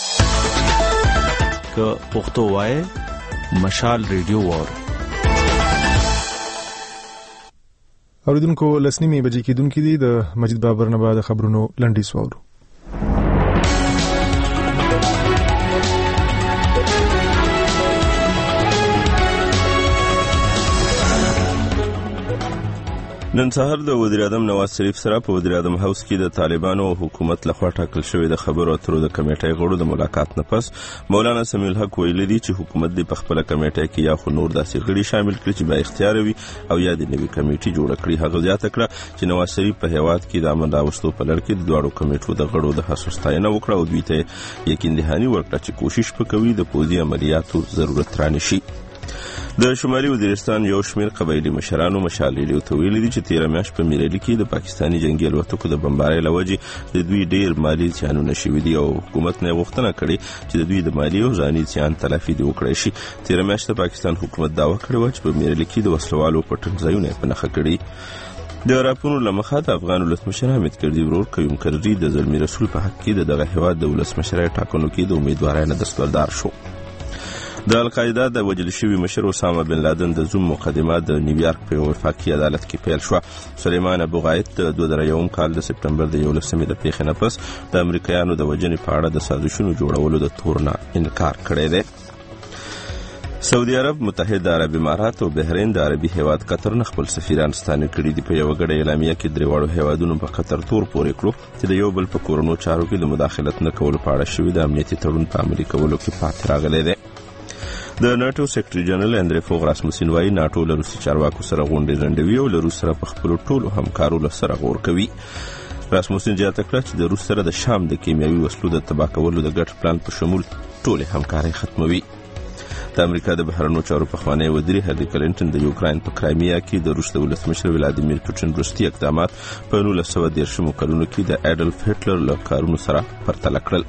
Speaker 6: که پښتو وای مشال ریډیو وور
Speaker 1: اوریدونکو لسنیمه بجې کېدونکې دي. د مجید بابر نه بعد خبرونو لنډیز واورو.
Speaker 9: نن سهار د وزیر اعظم نواز شریف سره په وزیر اعظم هاوس کې د طالبانو او حکومت لخوا ټاکل شوی د خبرو اترو د کمیټې غړو د ملاقات نه پس مولانا سمیع الحق ویلي دي چې حکومت د خپل کمیټې کې یا خو نور داسې غړي شامل کړي چې با اختیار وي او یا د نوي کمیټې جوړ کړي. هغه زیاته کړه چې نواز شریف په هیواد کې د امن راوستلو په لړ کې د دوړو کمیټو د غړو د هڅو ستاینه وکړه او دوی ته یقین دهاني ورکړه چې کوشش وکوي د پوځي عملیاتو ضرورت رانشي. د شمالي وزیرستان یو شمېر قبایلي مشرانو مشال ریډیو ته ویلي دي چې تیره میاشت په میرالي کې د پاکستاني جنگي الوتکو د بمبارۍ له وجې د دوی ډېر مالي زیانونه شوي دي او حکومت نه غوښتنه کړې چې د دوی د مالي او ځاني زیان تلافي دې وکړی شي. تیره میاشت د پاکستان حکومت دعوه کړې وه چې په میرالي کې د وسلوالو پټن ځایونه یې په نښه کړي. د راپورونو له مخه د افغان ولسمشر حامد کرزي ورور قیوم کرزي د زلمي رسول په حق کې د دغه هېواد د ولسمشرۍ ټاکنو کې د امیدوارۍ نه دستبردار شو. د القاعده د وژل شوي مشر اسامه بن لادن د زوم مقدمه د نیویارک په وفاقي عدالت کې پیل شو. سلیمان ابو غایت د دوه زره یو کال د سپټمبر د یولسمې د پیښې نه پس د امریکایانو د وژنې په اړه د سازشونو جوړولو د تور نه انکار کړی دی. سعودي عرب، متحده عرب امارات او بحرین د عربي هیواد قطر نه خپل سفیران ستانه کړي دي. په یو غړي اعلامیه کې درېواړو هیوادونو په قطر تور پورې کړو چې د یو بل په کورونو چارو کې د مداخلت نه کولو په اړه شوی د امنیتي تړون په عملي کولو کې پاتې راغلی دی. د ناتو سیکریټري جنرال اندری فوغ راسموسین وايي ناتو له روسي چارواکو سره غونډې ځنډوي او له روس سره په خپلو ټولو همکارو سره غور کوي. راسموسین زیاته کړه چې د روس سره د شام د کیمیاوي وسلو د تباه کولو د ګډ پلان په شمول ټولې همکارۍ ختموي. د امریکا د بهرنیو چارو پخوانی وزیر هیلری کلینټن د یوکراین په کرایمیا کې د روس د ولسمشر ولادیمیر پوتین وروستي اقدامات په نولس سوه دېرشمو کلونو کې د ایډلف هټلر له کارونو سره پرتله کړل.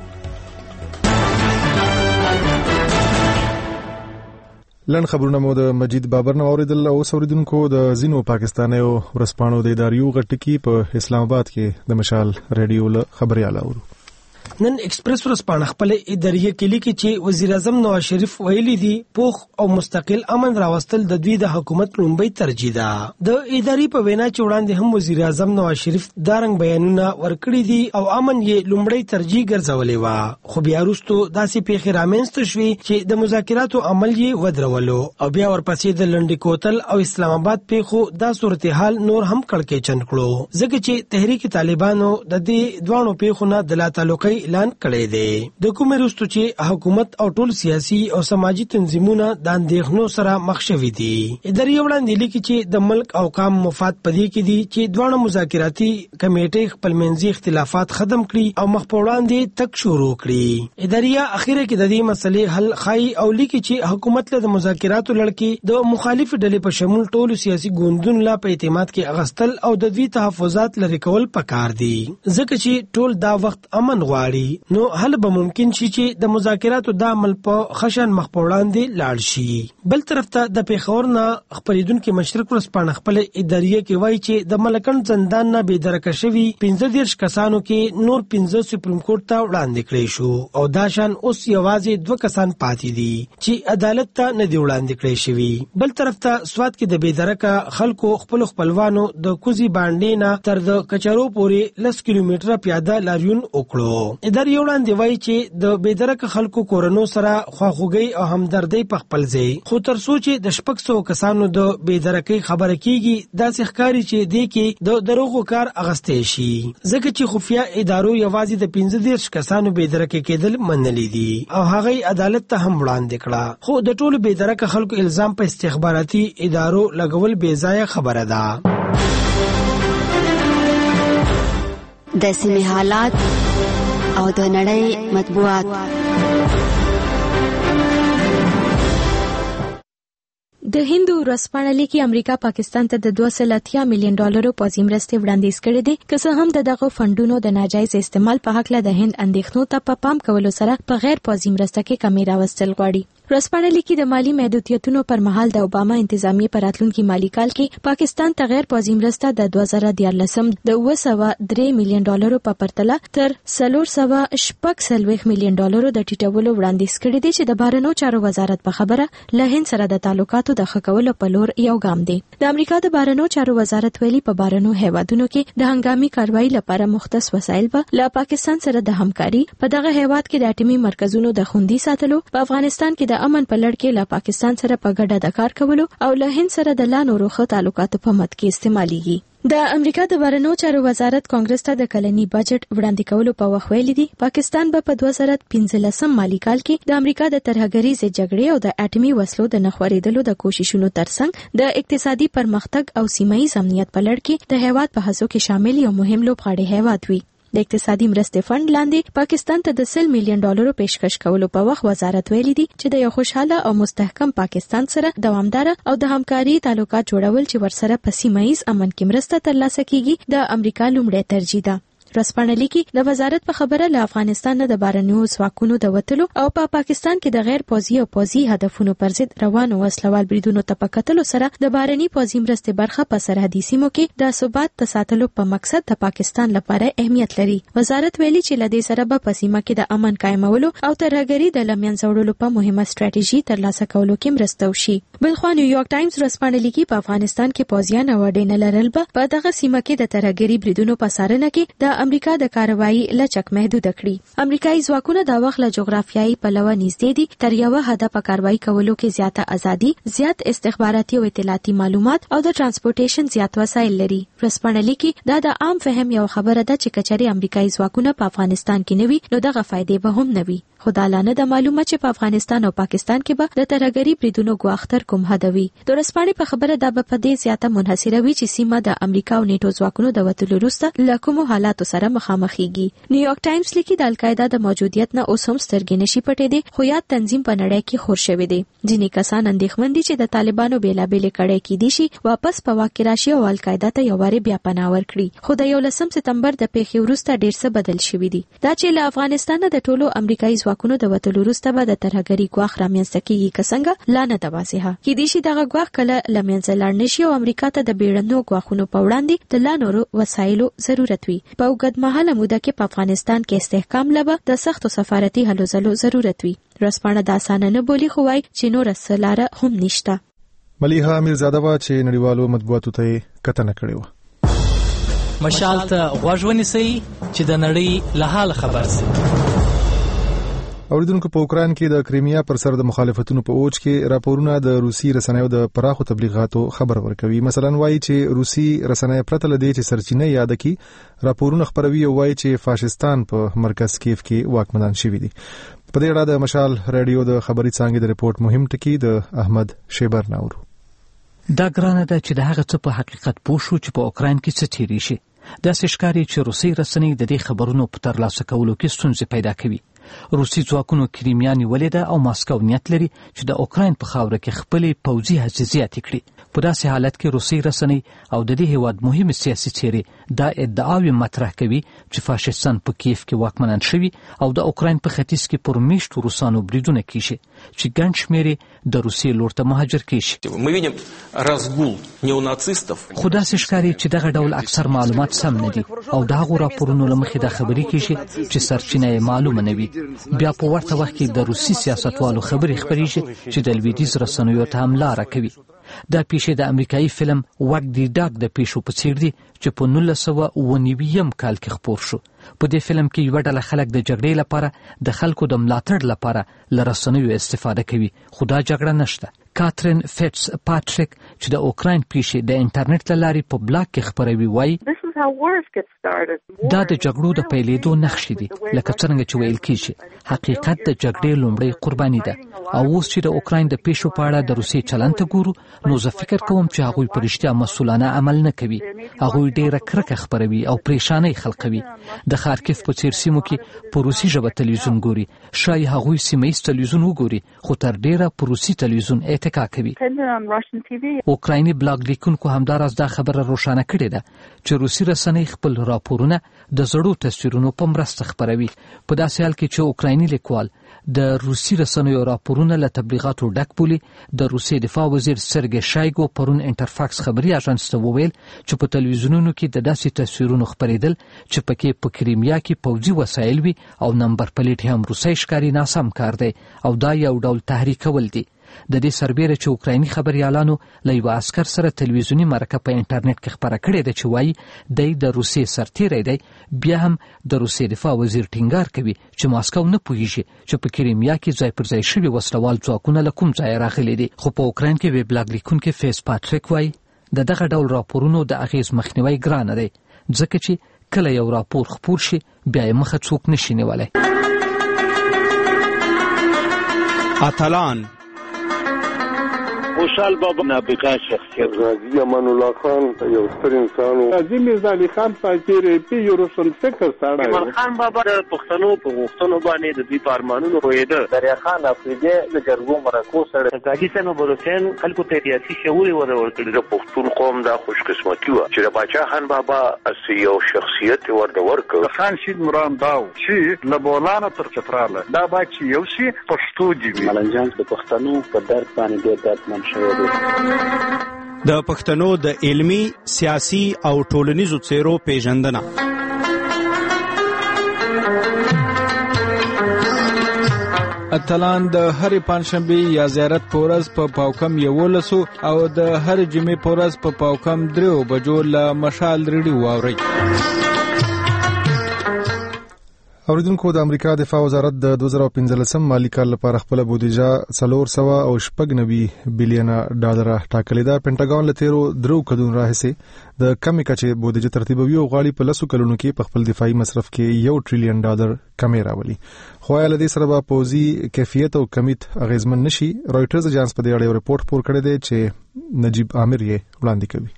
Speaker 1: لن خبرونه مو د مجید بابر نه اوریدل او اوریدونکو د زینو پاکستانیو ورسپانو د اداریو غټکی په اسلام آباد کې د مشال ریډیو له خبريال اورو.
Speaker 10: نن ایکسپریس ورسپانه خپل اداریه کې لیکي چې وزیر اعظم نواز شریف ویلي دي پوخ او مستقل امن راوستل د دوی د حکومت لومړی ترجیح ده. د اداري په وینا چې وړاندې هم وزیر اعظم نواز شریف دارنګ بیانونه ورکړي دي او امن یې لومړی ترجیح ګرځولې و، خو بیا وروسته داسې پیښې رامنځته شوې چې د مذاکراتو عمل یې ودرولو او بیا ورپسې د لنډي کوتل او اسلام آباد پیښو دا صورتحال نور هم کړکېچن کړو، ځکه چې تحریک طالبانو د دې دوانو پیښو نه د لا تعلقي اعلان کړی دی. د کومې وروسته چې حکومت او ټول سیاسي او سماجي تنظیمونه د اندېښنو سره مخ شوي دي. اداري وړاندې لیکي چې د ملک او قام مفاد پدې کې دي چې دوه مذاکراتي کمیټې خپل منځي اختلافات ختم کړي او مخ په وړاندې تک شروع کړي. اداريه اخیره کې د دې مسلې حل خای او لیکي چې حکومت له مذاکراتو لړکی د مخالف ډلې په شمول ټول سیاسي ګوندونو لا په اعتماد کې اغستل او د دوی تحفظات لري کول پکار دي، ځکه چې ټول دا وخت امن غواړي. نو حل به ممکن شي چې د مذاکراتو د عمل په خشن مخ په وړاندې لاړ شي. بل طرف ته د پیښور نه خبرېدونکو مشرق ورسپانه خپل اداریه کې وایي چې د ملکن زندان نه بې درکه شوي پنځه دېرش کسانو کې نور پنځه سپریم کورټ ته وړاندې کړی شو او دا شان اوس یوازې دوه کسان پاتې دي چې عدالت ته نه دی وړاندې کړی شوي. بل طرف ته سواد کې د بې درکه خلکو خپل خپلوانو د کوزي باندې نه تر د کچارو پورې لس کیلومتره پیاده لاریون وکړو. اداري وړاندې وایي چې د بې درکه خلکو کورونو سره خواخوږي او همدردي په خپل ځای، خو تر څو چې د شپږ سوه کسانو د بې درکۍ خبره کیږي داسې ښکاري چې دې کې د دروغو کار اغستی شي، ځکه چې خفیه ادارو یوازې د پنځه دېرش کسانو بې درکه کېدل منلي دي او هغه عدالت ته هم وړاندې کړه. خو د ټولو بې درکه خلکو الزام په استخباراتي ادارو لګول بې ځایه خبره ده.
Speaker 11: د سیمې حالات او د نړۍ مطبوعات.
Speaker 12: د هندو ورځپاڼه لیکي امریکا پاکستان ته د دوه سوه اتیا میلیون ډالرو پوځي مرستې وړاندیز کړې دي، که څه هم د دغه فنډونو د ناجایز استعمال په هکله د هند اندېښنو ته په پام کولو سره په غیر پوځي مرسته کې کمی راوستل غواړي. ورځپاڼه لیکي د مالی محدودیتونو پر مهال د اوباما انتظامیه په راتلونکي مالی کال کې پاکستان ته غیر پوځي مرسته د دوه زره دیارلسم د اوه سوه درې میلیون ډالرو په پرتله تر څلور سوه شپږ څلوېښت میلیون ډالرو د ټیټولو وړاندیز کړی دی چې د بهرنیو چارو وزارت په خبره له هند سره د تعلقاتو د ښه کولو په لور یو ګام دی. د امریکا د بهرنیو چارو وزارت ویلي په بهرنیو هیوادونو کې د هنګامي کاروایی لپاره مختص وسایل به له پاکستان سره د همکاري په دغه هیواد کې د اټومي مرکزونو د خوندي ساتلو، په افغانستان کې د امن په لړ کې له پاکستان سره په ګډه د کار کولو او له هند سره د لا نورو ښه تعلقاتو په مد کې استعماليږي. د امریکا د بهرنیو چارو وزارت کانګرس ته د کلنی بجټ وړاندې کولو په وخت ویلي دي پاکستان به په دوه زره پنځلسم مالی کال کې د امریکا د ترهګریزې جګړې او د اټومي وسلو د نخورېدلو د کوششونو ترڅنګ د اقتصادي پرمختګ او سیمه ییز امنیت په لړ کې د هیواد په هڅو کې شامل یو مهم لوبغاړی هیواد وي. د اقتصادي مرستې فند لاندې پاکستان ته د سل میلیون ډالرو پیشکش کولو په وخت وزارت ویلي دي چې د یو خوشحاله او مستحکم پاکستان سره دوامدار او د همکاري تعلقات جوړول چې ورسره په سیمه ییز امن کې مرسته ترلاسه کیږي د امریکا لومړی ترجیح ده. ورځپاڼه لیکي د وزارت په خبره له افغانستان نه د بهرنیو ځواکونو د وتلو او په پا پاکستان کې د غیر پوځي او پوځي هدفونو پر ضد روانو وسلوال بریدونو ته په کتلو سره د بهرني پوځي مرستې برخه په سرحدي سیمو کې د ثبات تساتلو په مقصد د پاکستان لپاره اهمیت لري. وزارت ویلي چې لدې سره به په سیمه کې د امن قائمولو او ترهګري د لمنځه وړلو په مهمه ستراتیژي ترلاسه کولو کې مرسته وشي. بلخوا نیویارک ټایمز ورځپاڼه لیکي په افغانستان کې پوځیان او اډې نه لرل به په دغه سیمه کې د ترهګري بریدونو په څارنه کې د امریکا د کاروایی لچک محدود کړي. امریکایي ځواکونه د وخت له جغرافیایي پلوه نږدې دي، تر یوه حده په کاروایی کولو کې زیاته ازادي، زیات استخباراتي او اطلاعاتي معلومات او د ترانسپورټیشن زیات وسایل لري. ورځپاڼه لیکي دا د عام فهم یو خبره ده چې کچري امریکایي ځواکونه په افغانستان کې نه وي نو دغه فائدې به هم نه وي. خو دا لا نه د معلومه چې په افغانستان او پاکستان کې به د ترهګري بریدونو ګواښتر کوم حد وي. د ورځپاڼې په خبره دا به په دې زیاته منحصره وي چې سیمه د امریکا او نیټو ځواکونو د وتلو وروسته له کومو حالاتو سره مخامخ نیویارک ټایمز لیکي د القاعده د موجودیت نه اوس هم سترګې نشي پټېدې، خو یاد تنظیم په نړۍ کې خور شوی دی. ځینې کسان اندېښمن دي چې د طالبانو بیلابېلې کړۍ کېدی شي واپس په واک کې راشي او القاعده ته یو وارې بیا پناه ورکړي. خو د یولسم سپتمبر د پیښې وروسته ډېر څه بدل شوي دي. دا چې له افغانستان د ټولو امریکایي ځواکونو د وتلو وروسته به د ترهګري ګواښ رامنځته کېږي که څنګه لا نه ده واضحه. کېدای شي دغه ګواښ کله له منځه لاړ نه شي او امریکا ته د بیړنیو ګواښونو په وړاندې د لا نورو وسایلو ضرورت وي. په اوږدمهاله موده کې په افغانستان کې استحکام لبه د سختو سفارتي هلو ځلو ضرورت وي. ورځپاڼه دا اسانه نه بولي خو وايي چې نور څه لاره هم نشته.
Speaker 1: ملیحه امیرزاده وا چې نړیوالو مطبوعاتو ته کتنه کړې و.
Speaker 4: مشال ته غوږ ونیسئ چې د نړۍ له حال خبر شئ.
Speaker 1: اوریدونکو په اوکران کې د کریمیا پر سر د مخالفتونو په اوج کې راپورونه د روسي رسنیو د پراخو تبلیغاتو خبر ورکوي. مثلا وایي چې روسي رسنۍ پرته لدی چې سرچینه یاد کړي راپورونه خبروي او وایي چې فاشستان په مرکز کیف کې واکمنان شوي دي. په دې اړه د مشال رادیو د خبري څانګې د ریپورت مهم ټکی د احمد شیبر ناورو.
Speaker 3: دا ګرانه ده چې د هغه څه په حقیقت پوه شو چې په اوکران کې څه تیری شي. دا ښکاري چې روسي رسنۍ د دې خبرونو په ترلاسه کولو کې ستونزې پیدا کوي. روسي ځواکونو کریمیا نیولې ده او ماسکو نیت لري چې د اوکران په خاوره کې خپلې پوځي هڅې زیاتې کړي. په داسې حالت کې روسي رسنۍ او د دې هیواد مهمه سیاسي څېرې دا ادعاوې مطرح کوي چې فاشستان په کیف کې واکمنان شوي او د اوکران په ختیځ کې پر میشتو روسانو بریدونه کیږي چې ګڼ شمېر د روسیې لور ته مهاجر کیږي. خو داسې ښکاري چې دغه ډول اکثر معلومات سم نه دي او د هغو راپورونو له مخې دا خبرې کیږي چې سرچینه یې معلومه نه وي. بیا په ورته وخت کې د روسي سیاستوالو خبرې خپرېږي چې د لویدیځ رسنیو ته هم لاره کوي. دا پیښې د امریکایي فلم وګ دی ډاګ د پیښو په څیر دي چې په نولس سوه اوه نوي کال کې خپور شو. په دې فلم کې یو ډله خلک د جګړې لپاره د خلکو د ملاتړ لپاره له رسنیو استفاده کوي، خو دا جګړه نشته. کاترین فټس پاتریک چې د اوکراین پیښې د انټرنیټ له لارې په بلاګ کې خپروي وایي دا د جګړو د پیلېدو نښې دي. لکه څنګه چې ویل کېږي حقیقت د جګړې لومړۍ قرباني ده. او اوس چې د اوکراین د پیښو په اړه د روسیې چلند ته ګورو نو زه فکر کوم چې هغوی په رښتیا مسؤلانه عمل نه کوي. هغوی ډېره کرکه خپروي او پریشانۍ خلقوي. د خارکیف په څیر سیمو کې په روسي ژبه تلویزیون ګوري. شاید هغوی سیمه ییز تلویزیون وګوري خو تر ډېره په روسي تلویزیون اتکا کوي. اوکرایني بلاګ لیکونکو همداراز دا خبره روښانه کړې ده چې روسي روسي رسنۍ خپل راپورونه د زړو تصویرونو په مرسته خپروي. په داسې حال کې چې اوکرایني لیکوال د روسي رسنیو راپورونه له تبلیغاتو ډک بولي، د روسیې دفاع وزیر سرګی شایګو پرون انټرفاکس خبري اژانس ته وویل چې په تلویزیونونو کې د داسې تصویرونو خپرېدل چې پکې په کریمیا کې پوځي وسایل وي او نمبر پلیټ هم روسي ښکاري ناسم کار دی او دا یو ډول تحریکول دی. د دې سربیره چې اوکرایني خبريالانو له یو عسكر سره تلویزیونی مرکه په انټرنیټ کې خبره کړې ده چې وایي دی د روسیې سرتیری دی، بیا هم د روسیې دفاع وزیر ټینګار کوي چې ماسکو نه پوهیږي چې په کریمیا کې ځای پر ځای شوي وسلوال ځواکونه له کوم ځایه راغلي دي. خو په اوکراین کې ویبلاګ لیکونکي فیس پاتریک وایي د دغه ډول راپورونو د اغیز مخنیوي ګرانه دی، ځکه چې کله یو راپور خپور شي بیا یې مخه څوک نشي نیولی.
Speaker 23: اتلان
Speaker 5: خوشحال بابا نابغه شخصیت،
Speaker 7: غازی امان الله خان یو ستر انسان و،
Speaker 5: غازی میرزا علي خان فاجر پی یو روشن فکر سره، عمر خان بابا د پښتنو په غوښتنو باندې د دې پارمانونو رویده، دریا خان افریدی د ګرګو مرکو سره، قاضي سنو بلوچستان خلکو ته سیاسي شعور ورکړي. د پښتون قوم د خوش قسمتي و چې د باچا خان بابا اسی یو شخصیت ورته ورکړ. خان شید مرام داو چې لبولانه تر چتراله دا باچ یو شی پښتو دی. ملنجان د پښتنو په درد باندې ډېر درد
Speaker 23: د پښتنو د علمی، سیاسي او ټولنیزو څیرو پیژندنه.
Speaker 14: اتلان د هرې پنځشنبې یا زیارت په ورځ په پاوکم یولسو او د هرې جمعې په ورځ په پاوکم دریو بجو له مشال ریډیو واورئ.
Speaker 1: اوریدونکو، د امریکا دفاع وزارت د دوه زره پنځلسم مالي کال لپاره خپل بودیجه څلور سوه او شپږ نوي بلین ډالر ټاکلې ده. پینټاګون له تیرو درو کلونو راهیسې د کمې کچې بودیجه ترتیبوي او غواړي په لسو کلونو کې په خپل دفاعي مصرف کې یو ټریلیون ډالر کمې راولي. خو آیا له دې سره به پوځي کیفیت او کمیت اغیزمن نشي؟ رویټرز اجانس په دې اړه یو رپورټ خپور کړی دی چې نجیب عامر یې وړاندې کوي.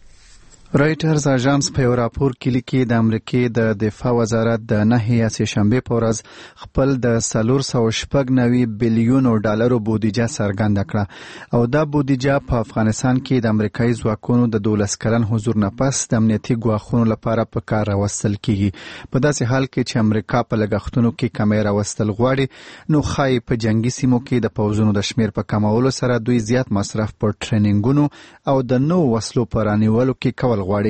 Speaker 15: رایټرز اژانس په یو راپور کې لیکي د امریکای د دفاع وزارت د نهه یا سه شنبه په ورځ خپل د څلور سوه شپږ نوي بلیون ډالرو بودیجه څرګنده کړه او دا بودیجه په افغانستان کې د امریکایي ځواکونو د دولس کلن حضور نه پس د امنیتي ګواښونو لپاره په کار راوستل کیږي. په داسې حال کې چې امریکا په لګښتونو کې کمې راوستل غواړي، نو ښایي په جنگي سیمو کې د پوځونو د شمیر په کمولو سره دوی زیات مصرف پر ټرینینګونو او د نوو وسلو په رانیولو کې کول غواړي.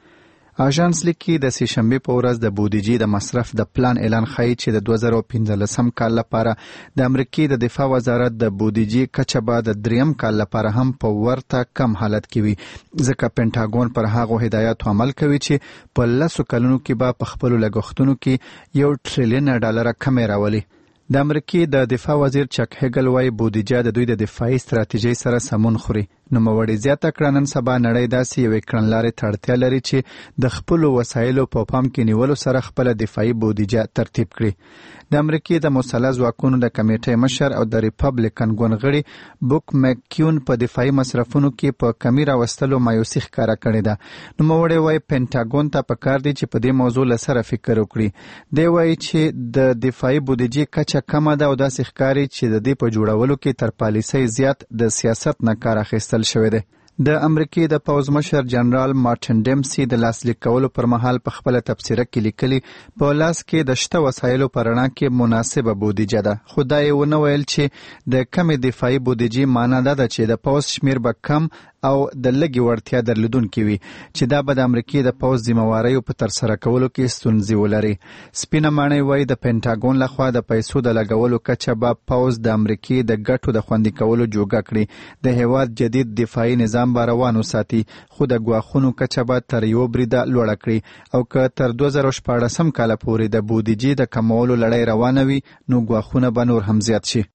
Speaker 15: اژانس لیکي د سه شنبه په ورځ د بودیجې د مصرف د پلان اعلان ښیي چې د دوه زره پنځلسم کال لپاره د امریکای د دفاع وزارت د بودیجې کچه به د دریم کال لپاره هم په ورته کم حالت کې وي، ځکه پینټاګون پر هغو هدایاتو عمل کوي چې په لسو کلونو کې به په خپلو لګښتونو کې یو ټریلیون ډالر کمې راولي. د امریکای د دفاع وزیر چک هیګل وايي بودیجه د دوی د دفاعي ستراتیژۍ سره سمون خوري. نو موړي زیاته کړنن سبا نړۍ داسې یو کړنلارې تړتیا لري چې د خپل وسایلو په پام کې نیولو سره خپل دفاعي بودیجه ترتیب کړي. د امریکای د مسلح ځواکونو د کمیټې مشر او د ریپبلیکن ګوندغړي بوک مکیون په دفاعي مصرفونو کې په کمی راوستلو مایوسي ښکاره کړې ده. نو موړي وايي پینټاګون ته پکار دی چې په دې موضوع لسره فکر وکړي. دی وايي چې د دفاعي بودیجې کچه کمه ده او داسې ښکاري چې د دې په جوړولو کې تر پالیسۍ زیات د سیاست نه کار اخیستل شوی دی. د امریکای د پوځ مشر جنرال مارټن ډیمسي د لاسلیک کولو پر مهال په خپل تبصره کې لیکلي په لاس کې د شته وسایلو په رڼا کې مناسبه بودیجه ده. خدای ونه ویل چې د کمې دفاعي بودیجې معنی ده چې د پوځ شمیر به کم او د لګي وړتیا درلودونکي وي چې دا به د امریکای د پوځ ذمہواریو په تر سره کولو کې ستونزې ولري. سپینه ماڼۍ وایي د پینټاګون لخوا د پیسو د لګولو کچه به پوځ د امریکای د ګټو د خوندي کولو جوګه کړي، د هیواد جدید دفاعي نظام به روان وساتي، خو د ګواښونو کچه به تر یو بریده لوړه کړي او که تر دوه زره شپاړسم کال پورې د بودیجې د کمولو لړۍ روانه وي نو ګواښونه به نور هم زیات شي.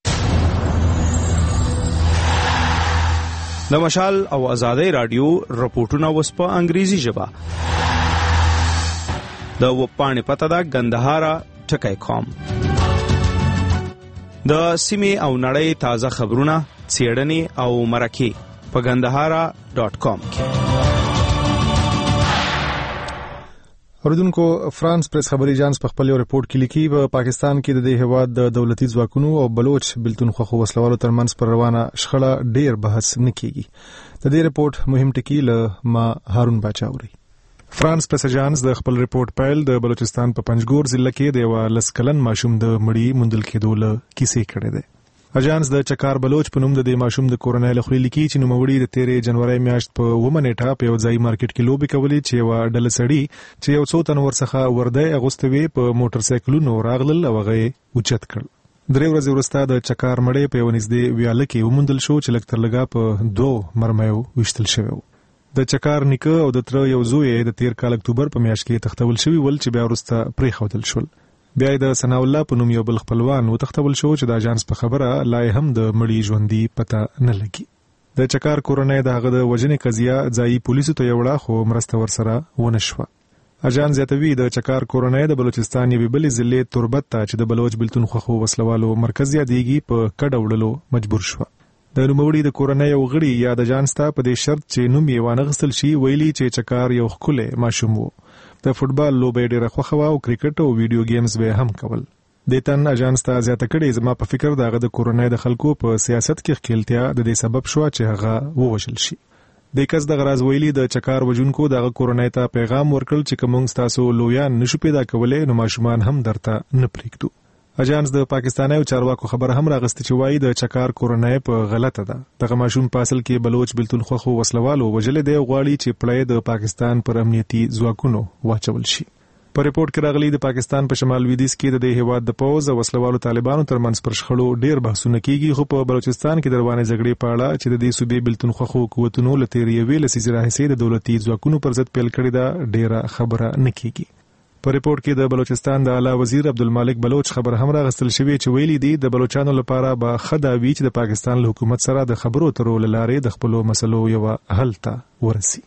Speaker 23: د مشال او آزادۍ رادیو رپورټونه وس په انګریزي ژبه. د وپاڼې پته ده ګندهارا ټکی کام. د سیمې او نړۍ تازه خبرونه، څېړنې او مرکې په ګندهارا ډاټ کام کې.
Speaker 1: اوریدونکو، فرانس پریس خبري اژانس په خپل رپورټ کې لیکي په پاکستان کې د دې هواد د دولتي ځواکونو او بلوچ بلتون خو وسلوالو ترمنځ پر روانه شخړه ډیر بحث نه کیږي. د دې رپورټ مهم ټکی له ما هارون باچا اوري. فرانس پریس اژانس د خپل ریپورت پیل د بلوچستان په پنجګور ضلع کې د یو لس کلن ماشوم د مړی موندل کېدو له کیسې کړې ده. اژانس د چکار بلوچ په نوم د دې ماشوم د کورنۍ له خولې لیکي چې نوموړي د تیرې جنوري میاشت په اوومه نیټه په یو ځای مارکیټ کې لوبې کولې چې یوه ډله سړي چې یو څو تن ورڅخه ورده اغوستې وې په موټر سایکلونو راغلل او هغه یې اوچت کړ. درې ورځې وروسته د چکار مړی په یوه نږدې ویاله کې وموندل شو چې لږ تر لږه په دوو مرمیو ویشتل شوی و. د چکار نیکه او د تره یو زوی د تیر کال اکتوبر په میاشت کې تښتول شوي ول چې بیا وروسته پرېښودل شول. بیا د ثنا الله په نوم یو بل خپلوان وتښتول شو چې د اژانس په خبره لا هم د مړي ژوندي پته نه لګي. د چکار کورنۍ د هغه د وژنې قضیه ځایي پولیسو ته یوړه خو مرسته ورسره ونه شوه. اژانس زیاتوي د چکار کورنۍ د بلوچستان یوې بلې ضلع تربت ته چې د بلوچ بلتون خوښو وسلوالو مرکز یادېږي په کډه وړلو مجبور شوه. د نوموړي د کورنۍ یو غړي یا د اژانس ته په دې شرط چې نوم یې وانغستل شي ویلي چې چکار یو ښکلی ماشوم و. د فوټبال لوبه ډیره خوښه وه او کرکټ او ویډیو گیمز به هم کول. د تن اژانس ته زیاته کړي زما په فکر دغه د کورنۍ د خلکو په سیاست کې ښکیلتیا د دې سبب شو چې هغه ووژل شي. د کس د غراز ویلي د چکار وجونکو دغه کورنۍ ته پیغام ورکړل چې کوم تاسو لویان نشو پیدا کولای نو ماشومان هم درته نه پریږدو. اژانس د پاکستاني او چارواکو خبر هم راغستې چې وایي د چکار کورنۍ په غلطه ده. دغه ماشوم په اصل کې بلوچ بلتون خوښو وسلوالو وژلې دی او غواړي چې پړی د پاکستان پر امنیتي ځواکونو واچول شي. په ریپورت کې راغلي د پاکستان په شمال لویدیځ کې د دې هیواد د پوځ او وسلوالو طالبانو ترمنځ پر شخړو ډیر بحثونه کیږي خو په بلوچستان کې د روانې جګړې په اړه چې د دې صوبې بلتون خوښو قوتونو له تېرې یوې لسیزې راهیسې د دولتي ځواکونو پر ضد پیل کړې ده ډیره خبره نه کیږي. په ریپورت کې د بلوچستان د اعلی وزیر عبدالمالک بلوچ خبر هم راغستل شوی چې ویلي دی د بلوچستان لپاره به خدا وی چې د پاکستان له حکومت سره د خبرو اترو لارې د خپل مسلو یو حل ته ورسي.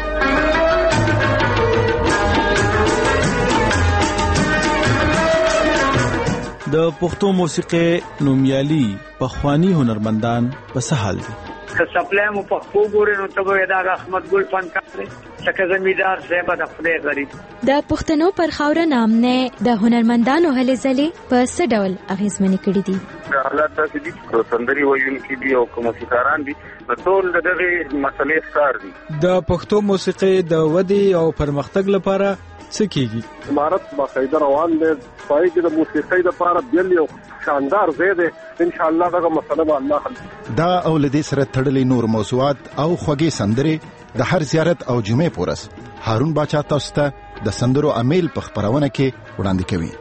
Speaker 6: د پښتو موسیقي نومیالي پخوانی هنرمندان په سهال دي.
Speaker 13: که سپلای مو په خو ګورې نو ته به دا احمد ګل فنکار دی څنګه زمیدار صاحب د خدای غریب
Speaker 12: د پښتنو پر خاوره نامنه د هنرمندانو هلې ځلې په څه ډول اغیزمنې کړې دي؟
Speaker 7: حالات داسې دي چې سندري ویونکي دي او موسیقاران دي ټول دغه مسلې ښکار دي.
Speaker 14: د پښتو موسیقي د ودې او پرمختګ لپاره څه کیږي؟
Speaker 7: امارت باقاعده روان دی پای کې د موسیقۍ لپاره بیل یو شاندار ځای دی ان شاء الله دغه مسله به الله حل.
Speaker 16: دا او لدې سره تړلې نور موضوعات او خوږې سندرې د هر زیارت او جمعې پورس هارون باچا تاسو ته د سندرو امیل په خبرونه کې وړاندې کوي.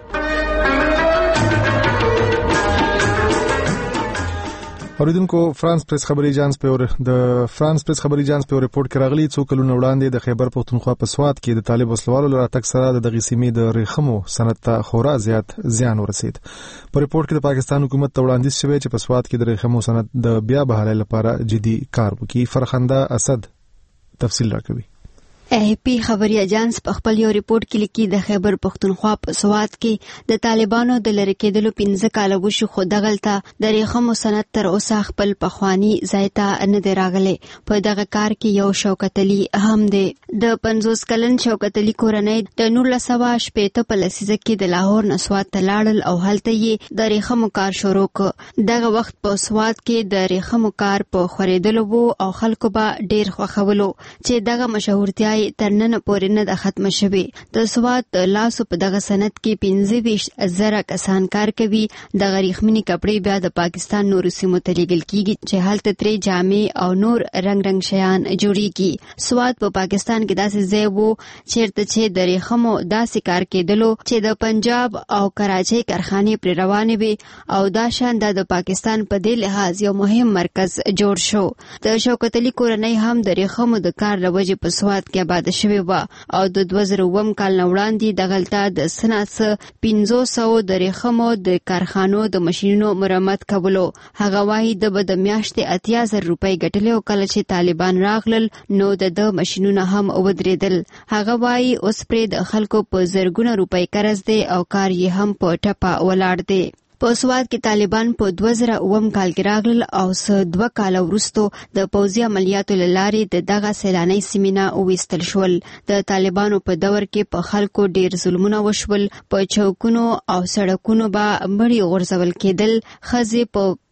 Speaker 1: اوریدونکو فرانس پریس خبري اژانس په د فرانس پریس خبري اژانس په ریپورت کې راغلي څو کلونه وړاندې د خیبر پختونخوا په سواد کې د طالب وسلوالو لراتک سره د دغه سیمې د ریخمو صنعت ته خورا زیات زیان ورسید. په ریپورت کې د پاکستان حکومت ته وړاندیز شوی چې په سواد کې د ریخمو صنعت د بیا بحالۍ لپاره جدي کار وکړي. فرخنده اسد تفصیل راکوي.
Speaker 11: اے پی خبري اژانس په خپل یو ریپورت کې لیکي د خیبر پختونخوا په سواد کې د طالبانو د لری کېدلو پنځه کاله وشو خو دغلته د ریخمو صنعت تر اوسه خپل پخوانی ځای ته نه دی راغلی. په دغه کار کې یو شوکت علي هم دی. د پنځوس کلن شوکت علي کورنۍ د نولس سوه شپېته په لسیزه کې د لاهور نه سواد ته لاړل او هلته یې د ریخمو کار شروع کړ. دغه وخت په سواد کې د ریخمو کار په خورېدلو وو او خلکو به ډیر خوښولو چې دغه مشهورتیا تر نن پورې نه د ختمه شوی. د سواد لاسو په دغه صنعت کې پنځه ویشت زره کسان کار کوي. د غریخمنی کپړې بیا د پاکستان نورو سیمو ته لیږل کیږي چې هلته ترې جامې او نور رنگ رنگ شیان جوړیږي. سواد په پاکستان کې داسې ځای وو چیرته چې د ریخمو داسې کار کېدلو چې د پنجاب او کراچۍ کارخانې پر روانې وي او دا شان د پاکستان په دې لحاظ یو مهم مرکز جوړ شو. د شوکت علي کورنۍ هم د ریخمو د کار لوجې په سواد کې آباد شوی و او د دوه زره اووم کال نه وړاندې دغلته د صنعت پنځه سوه د ریخمو د کارخانو د ماشینونو مرمت کولو. هغه وايي د به د میاشتې اتیا زره روپۍ ګټلې او کله چې طالبان راغلل نو د د ماشینونه هم ودرېدل. هغه وايي اوس پرې د خلکو په زرګونه روپۍ قرض دی او کار یې هم په ټپه ولاړ دی. په سواد کې طالبان په دوه زره اووم کال کې راغلل او څه دوه کاله وروسته د پوځي عملیاتو له لارې د دغه سیلاني سیمې نه وویستل شول. د طالبانو په دور کې په خلکو ډیر ظلمونه وشول. په چوکونو او سړکونو به مړي غورځول کېدل. ښځې په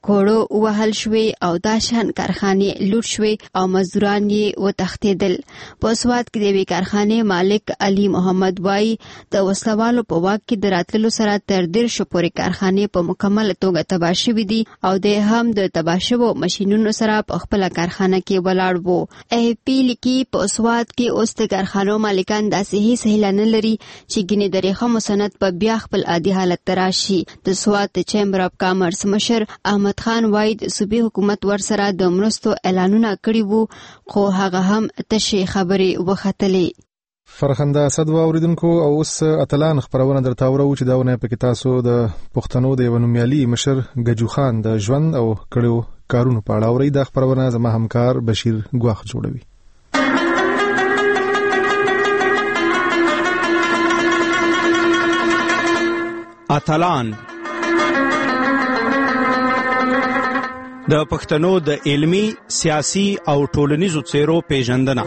Speaker 11: کوړو وهل شوې او دا شان کارخانې لوټ شوې او مزدوران یې وتښتېدل. په سوات کې د یوې کارخانې مالک علي محمد وایي د وسلوالو په واک کې د راتللو سره تر دېرشو پورې کارخانې په مکمله توګه تباه شوې دي او د هم د تباه شوو ماشینونو سره په خپله کارخانه کې ولاړ وو. ای پی لیکي په سوات کې اوس د کارخانو مالکان داسې هیڅ هیله نه لري چې ګینې د ریښمو صنعت په بیا خپل عادي حالت ته راشي. د سوات د چیمبر اف کامرس مشر احمد خان وایي د صوبې حکومت ورسره د مرستو اعلانونه کړي وو خو هغه هم تشې خبرې وختلې.
Speaker 1: فرخنده صد واوریدونکو او اوس اتلان خبرونه درته اورو چې داونه په کې تاسو د پښتنو د یو نومیالي مشر ګجو خان د ژوند او کړو کارونو په اړه اوري. دا خبرونه زما همکار بشیر ګواخ جوړوي.
Speaker 23: اتلان د پښتنو د علمی، سیاسي او ټولنیزو څیرو پیژندنه.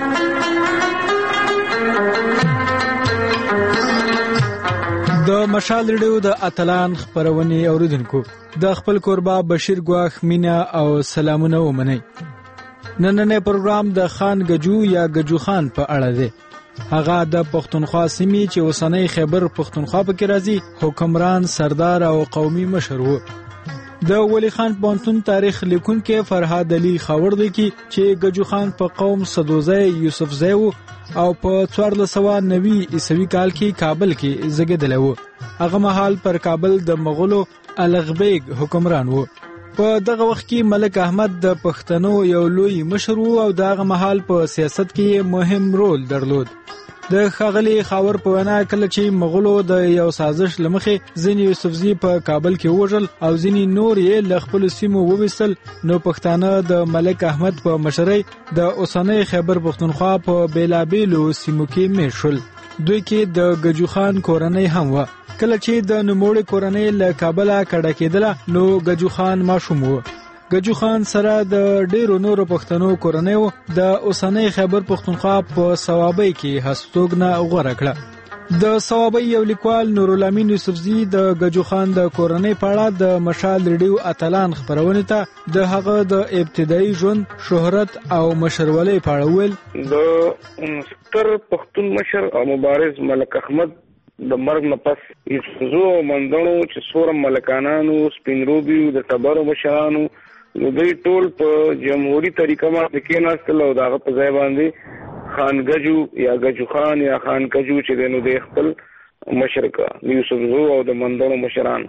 Speaker 14: د مشال ریډیو د اتلان خبرونه اوریدونکو د خپل کوربه بشیر ګواخ مینا او سلامونه ومنئ. نننې پروګرام د خان ګجو یا ګجو خان په اړه دی. هغه د پښتونخوا سیمې چې اوسنۍ خیبر پښتونخوا پکې راځي حکمران، سردار او قومي مشر وو. د ولی خان پونتون تاریخ لیکونکي فرهاد علي خاوردی کی چې ګجو خان په قوم سدوزای یوسفزای وو او په څوارلس سوه نوي عیسوي کال کې کابل کې زیږیدلی وو. هغه مهال پر کابل د مغولو الغبیګ حکمران وو. په دغه وخت کې ملک احمد د پښتنو یو لوی مشر وو او دغه مهال په سیاست کې مهم رول درلود. د ښاغلي خاور په وینا کله چې مغولو د یو سازش لمخې ځینې یوسفزي په کابل کې ووژل او ځینې نور یې له خپلو سیمو وویستل، نو پښتانه د ملک احمد په مشرۍ د اوسنۍ خیبر پښتونخوا په بیلابیلو سیمو کې میشت شول. دوی کې د ګجو خان کورنۍ هم وه. کله چې د نوموړې کورنۍ له کابله کډه کېدله نو ګجو خان ماشوم وو. ګجو خان سره د ډیرو نورو پښتنو کورنیو د اوسنۍ خیبر پښتونخوا په صوابۍ کې هستوګنه غوره کړه. د صوابۍ یو لیکوال نورالامین یوسفزي د ګجو خان د کورنۍ په اړه د مشال ریډیو اتلان خبرونه ته د هغه د ابتدایي ژوند، شهرت او مشرولۍ په اړه ویل.
Speaker 17: د ستر پښتون مشر او مبارز ملک احمد د مرګ نه پس یوسفزو مندونو چې سورم ملکانانو، سپینروبي د تبرو مشرانو نو دوی ټول په جمهوریت طریقه باندې کېناستل او دغه په ځای باندې خان ګجو یا ګجو خان یا خان ګجو چې دی نو د خپل مشر کا یوسفزو او د مندونو مشران.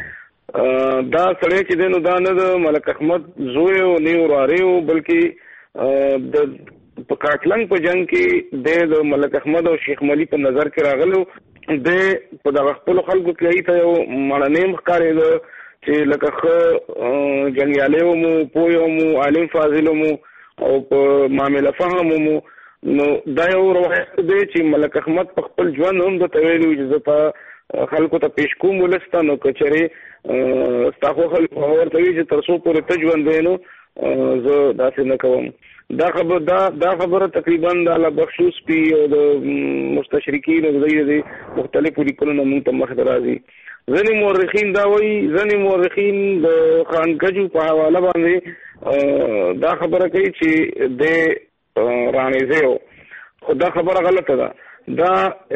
Speaker 17: دا سړی چې دی نو دا نه د ملک احمد زوی او نه وراره بلکې د په کاټلنګ په جنگ کې د ملک احمد او شیخ ملی په نظر کې راغلو. د په دغه خپل خلکو کې ته یو مړنیم ښکارېده چې لکه ښه جنګیالی ومو، پوه ومو، عالم فاضل ومو او په معامله فهم ومو. نو دا یو روایت دی چې ملک احمد په خپل ژوند هم درته ویلي وي چې زه په خلکو ته پیش کوم ولس ته، نو که چېرې ستا خو خلکو ورته وي چې تر څو پورې ته ژوند دی نو زه داسې نه کوم. دا خبر دا دا خبره تقریبا د الله بخشوس پی او د مستشرقین او د مختلفو لیکونو نه موږ ته مخته راځي. ځینې مورخین دا وایي، ځینې مورخین د خان ګجو په حواله باندې دا خبره کوي چې د رانیزه و، خو دا خبره غلطه ده. دا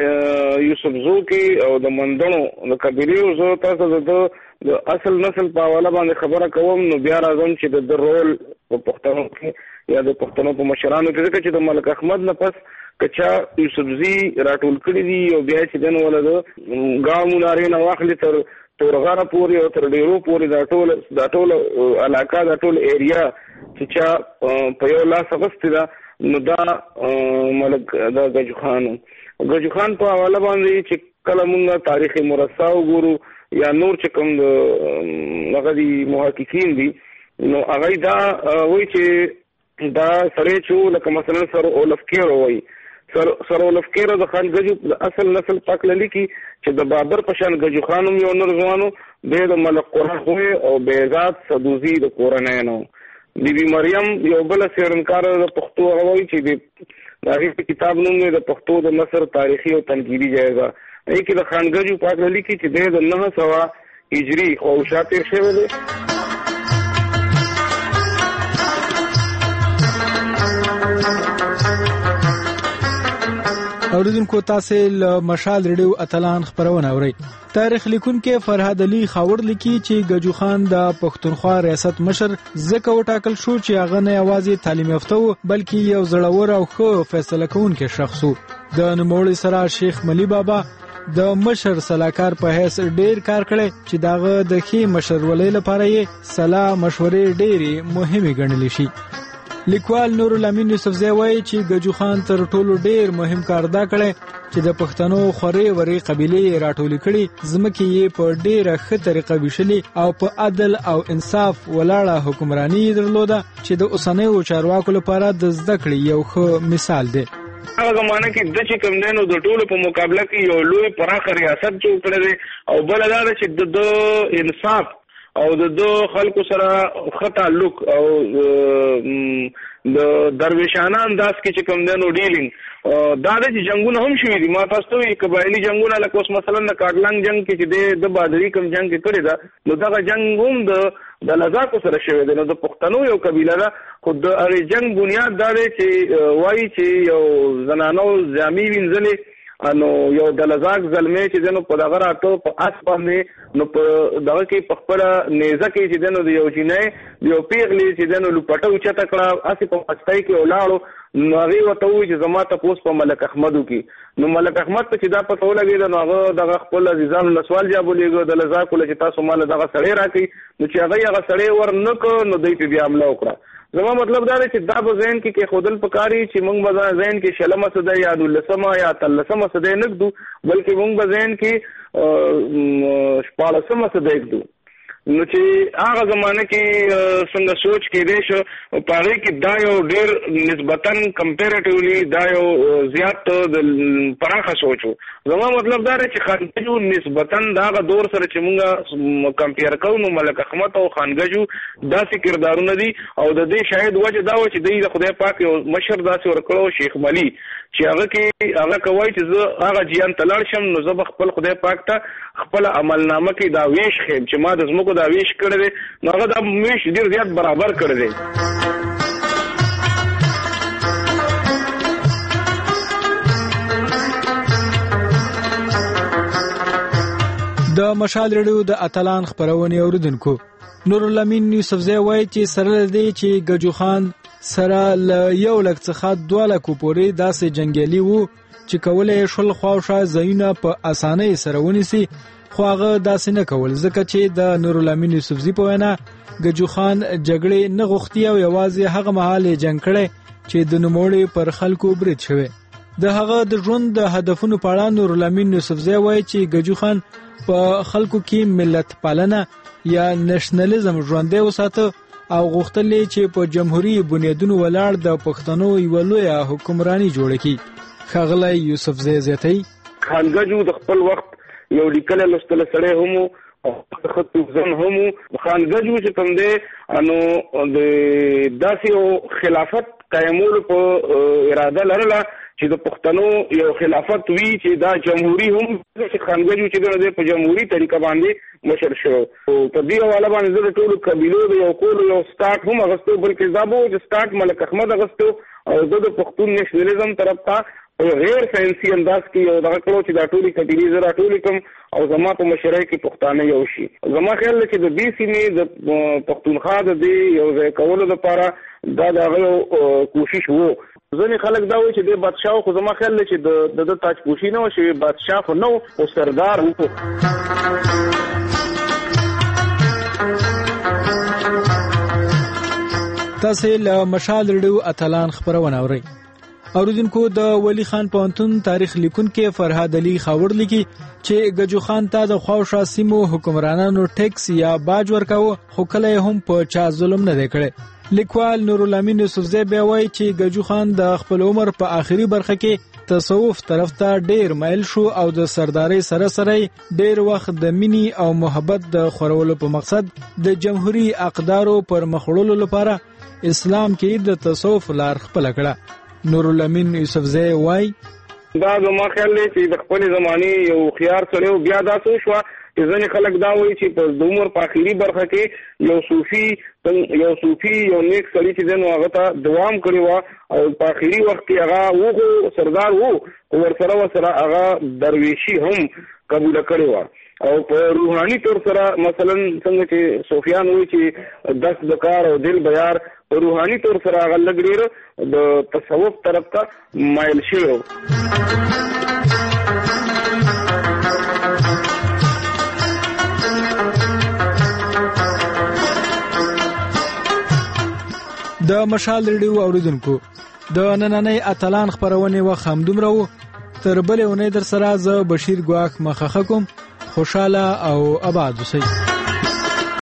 Speaker 17: یوسفزو کې او د مندونو د قبیلې زه تاسو د د اصل نسل په حواله باندې خبره کوم، نو بیا راځم چې د رول په پښتنو کې یا د پښتنو په مشرانو کې ځکه چې د ملک احمد نه پس کچا یوسفزي راټول کړي دي او بیا چې دنه ولده ګامو نارې نه واخلي تر تورغره پورې او تر ډیرو پورې دا ټول دا ټول علاقه دا ټول ایریا چې چا په یو لاس غوښتي دا نو دا ملک دا ګجو خان ګجو خان په حواله باندې چې کله موږ تاریخ مرصع وګورو یا نور چې کوم د هغه دي محققین دي نو هغه دا وایي چې دا سړی چې لکه مثلا سر اولف کیرو وایي سر سر اولف کیرو د خان ګجو د اصل نسل پاک للیکي چې د بابر پشان ګجو خانم یو نور ځوانو به د ملک قران خو او بیزاد سدوزی د قرانینو بیبي مریم یو بل سیرنکار د پښتو هوایي چې د هغه کتاب نوم د پښتو د مصر تاریخي او تنقیدي جایزه ای کې د خان ګجو پاک للیکي چې د نه سوا هجری خو شاته شوی دی.
Speaker 14: اوریدونکو تاسو له مشال ریډیو اتلان خبرونه اورئ. تاریخ لیکونکو فرهاد علي خاور لیکي چې ګجو خان د پښتونخوا ریاست مشر زکه وټاکل شو چې هغه نه یوازې تعلیم یافته و بلکې یو زړور او ښه فیصله کوونکی شخص و. د نوموړي سره شیخ ملي بابا د مشر سلاکار په هیڅ ډیر کار کړي چې داغه د ښې مشرولۍ لپاره یې صلاح مشورې ډېری مهمه ګڼل شي. لیکوال نور الامین یوسفزی وایي چې ګجو خان تر ټولو ډیر مهم کار دا کړی چې د پښتنو خوري وري قبيله راټولې کړي ځمکې یې په ډیره ښه طریقه ویشلې او په عدل او انصاف ولاړه حکمرانی درلوده چې د اوسنیو چارواکو لپاره د زده کړې یو ښه مثال دی.
Speaker 17: هغه زمانه کې د چې کوم دینو د ټولو په مقابله کې یو لوی پراخ ریاست جوړ کړی او بل دا چې د انصاف او د دو خلکو سره ښه تعلق او د درویشانه انداز کې چې کوم دینو ډیلینګ دا د جنگونو هم شوي دي. ما تاسو ته قبایلی جنگونه لکه اوس مثلا د کاټلنګ جنگ کې چې د بادری کوم جنگ کې کړی دا نو دغه جنگ هم د د لزاکو سره شوی دی. نو د پښتنو یو قبیله ده خو د هغې جنگ بنیاد دا دی چې وایي چې یو زنانو جامې وینځلې انو یو د لزاک زلمه چې دنو په دغه راټو په اس باندې نو په دغه کې په خپل نیزه کې چې دنو د یو جنې یو پیغلی چې دنو لپټو چته کړه اسی په پستای کې ولاړو نو هغه وته وی چې زما ته پوس په ملک احمدو کې نو ملک احمد ته چې دا پته ولګید نو هغه دغه خپل عزیزان له سوال جواب لګو د لزاک له چې تاسو مال دغه سړی راکې نو چې هغه هغه سړی ورنکو نو دوی په بیا عمله وکړه. زما مطلب دا دی چې دا به ذهن کې کې خودل پکاري چې موږ به ذهن کې شلمه صده یا دولسمه یا تلسمه صده نګدو بلکې موږ به ذهن کې شپاړسمه صده نګدو. نو چې هغه زمانه کې څنګه سوچ کې دی شو په هغه کې دا یو ډېر نسبتاً کمپیریټیولی دا یو زیات د پراخه سوچ و. زما مطلب دا دی چې خانګجو نسبتاً دا هغه دور سره چې موږ کمپیر کوو نو ملک احمد او خانګجو داسې کردارونه دي او د دې شاید وجه دا و چې دوی د خدای پاک یو مشر داسې ورکړو شیخ ملي چې هغه کې هغه کوي چې زه هغه جیان ته لاړ شم نو زه به خپل خدای پاک ته خپل عملنامه کې دا ویش خیم چې ما د زموږ دا ویش کړی دی نو هغه دا ویش ډېر زیات برابر کړی دی.
Speaker 14: د مشال ریډیو د اتلان خبرونه اوریدونکو نور الامین یوسفزی وایي چې سره دې چې ګجو خان سره ل یو لک څخه دوه لک پورې داسې جنگیالي وو چې کولای شول خواوشا زینه په اسانۍ سره ونیسي خو هغه داسې نه کول ځکه چې د نور الامین یوسفزی په وینا ګجو خان جګړې نه غوښتي او یوازې هغه مهال جنگ کړي چې د نوموړي پر خلکو برید شوی. د هغه د ژوند د هدفونو په اړه نور الامین یوسفزی وایي چې ګجو خان په خلکو کې ملت پالنه یا نېشنلزم ژوندی وساته او غوښتل چې په جمهوریت بنیادونو ولاړ د پښتنو یو لوی حکمرانی جوړ کړي. ښاغلی یوسفزی زیاتوي
Speaker 17: خانګجو د خپل وخت یو لیکل لوستل سره هم او خطو ځن هم خانګجو چې کوم دی انو د داسې خلافت قائمول په اراده لرله چې د پښتنو یو خلافت وی چې دا جمهوریت هم چې خانګجو چې د په جمهوریت طریقه باندې مشر شو او په دې حواله باندې د ټولو قبیلو د یو کول یو سٹارټ هم غوښتو بلکې زابو چې سٹارټ ملک احمد غوښتو او د پښتون نېشنلزم طرف ته غیر فینسی انداز کې یو دغه کړو چې دا ټولي قبیلې زرا ټولي کوم او زما په مشرۍ کې پښتانه یو شي. زما خیال چې د دې سیمې د پښتونخوا د دې یو ځای کولو لپاره دا د کوشش وو. ځینې خلک دا وایي چې د بادشاه خو زما خیال چې د د تاج پوشي نه وشي بادشاه خو نو او سردار وو.
Speaker 14: تاسو له مشال ریډیو اتلان خبرونه اورئ. اوریدونکو د ولی خان پوهنتون تاریخ لیکونکو فرهاد علي خاور لیکي چې ګجو خان ته د خواوشا سیمو حکمرانانو ټیکس یا باج ورکاوه خو کله هم په چا ظلم نه کړي. لیکوال نور الامین یوسفزی بیا وایي چې ګجو خان د خپل عمر په آخري برخه کې تصوف طرف ته ډیر مایل شو او د سرداري سره سره ډیر وخت د مینی او محبت د خورولو په مقصد د جمهوریت اقدارو پر مخړولو لپاره اسلام کې د تصوف لار خپل کړه. نور الامین یوسفزی وای
Speaker 17: دا زما خیال دی چې د خپل زماني یو خيار سره بیا داسو شو چې ځنې خلک دا وایي چې په د عمر په اخري برخه کې یو صوفي یو صوفي یو نیک سړي چې دی نو هغه ته دوام کړی وه او په اخري وخت کې هغه وغو سردار وو خو ورسره ورسره هغه درویشي هم قبوله کړې وه او په روحاني تور سره مثلا څنګه چې صوفیان وایي چې دست د کار او دل بیار په روحاني تور سره هغه لږ ډېر د تصوف طرف ته مایل شوی و.
Speaker 14: د مشال ریډیو اوریدونکو د نننۍ اتلان خبرونه و خامدومره و تر بلې ونې در سره ز بشیر ګواخ مخخه کوم خوشاله او آباد اوسئ.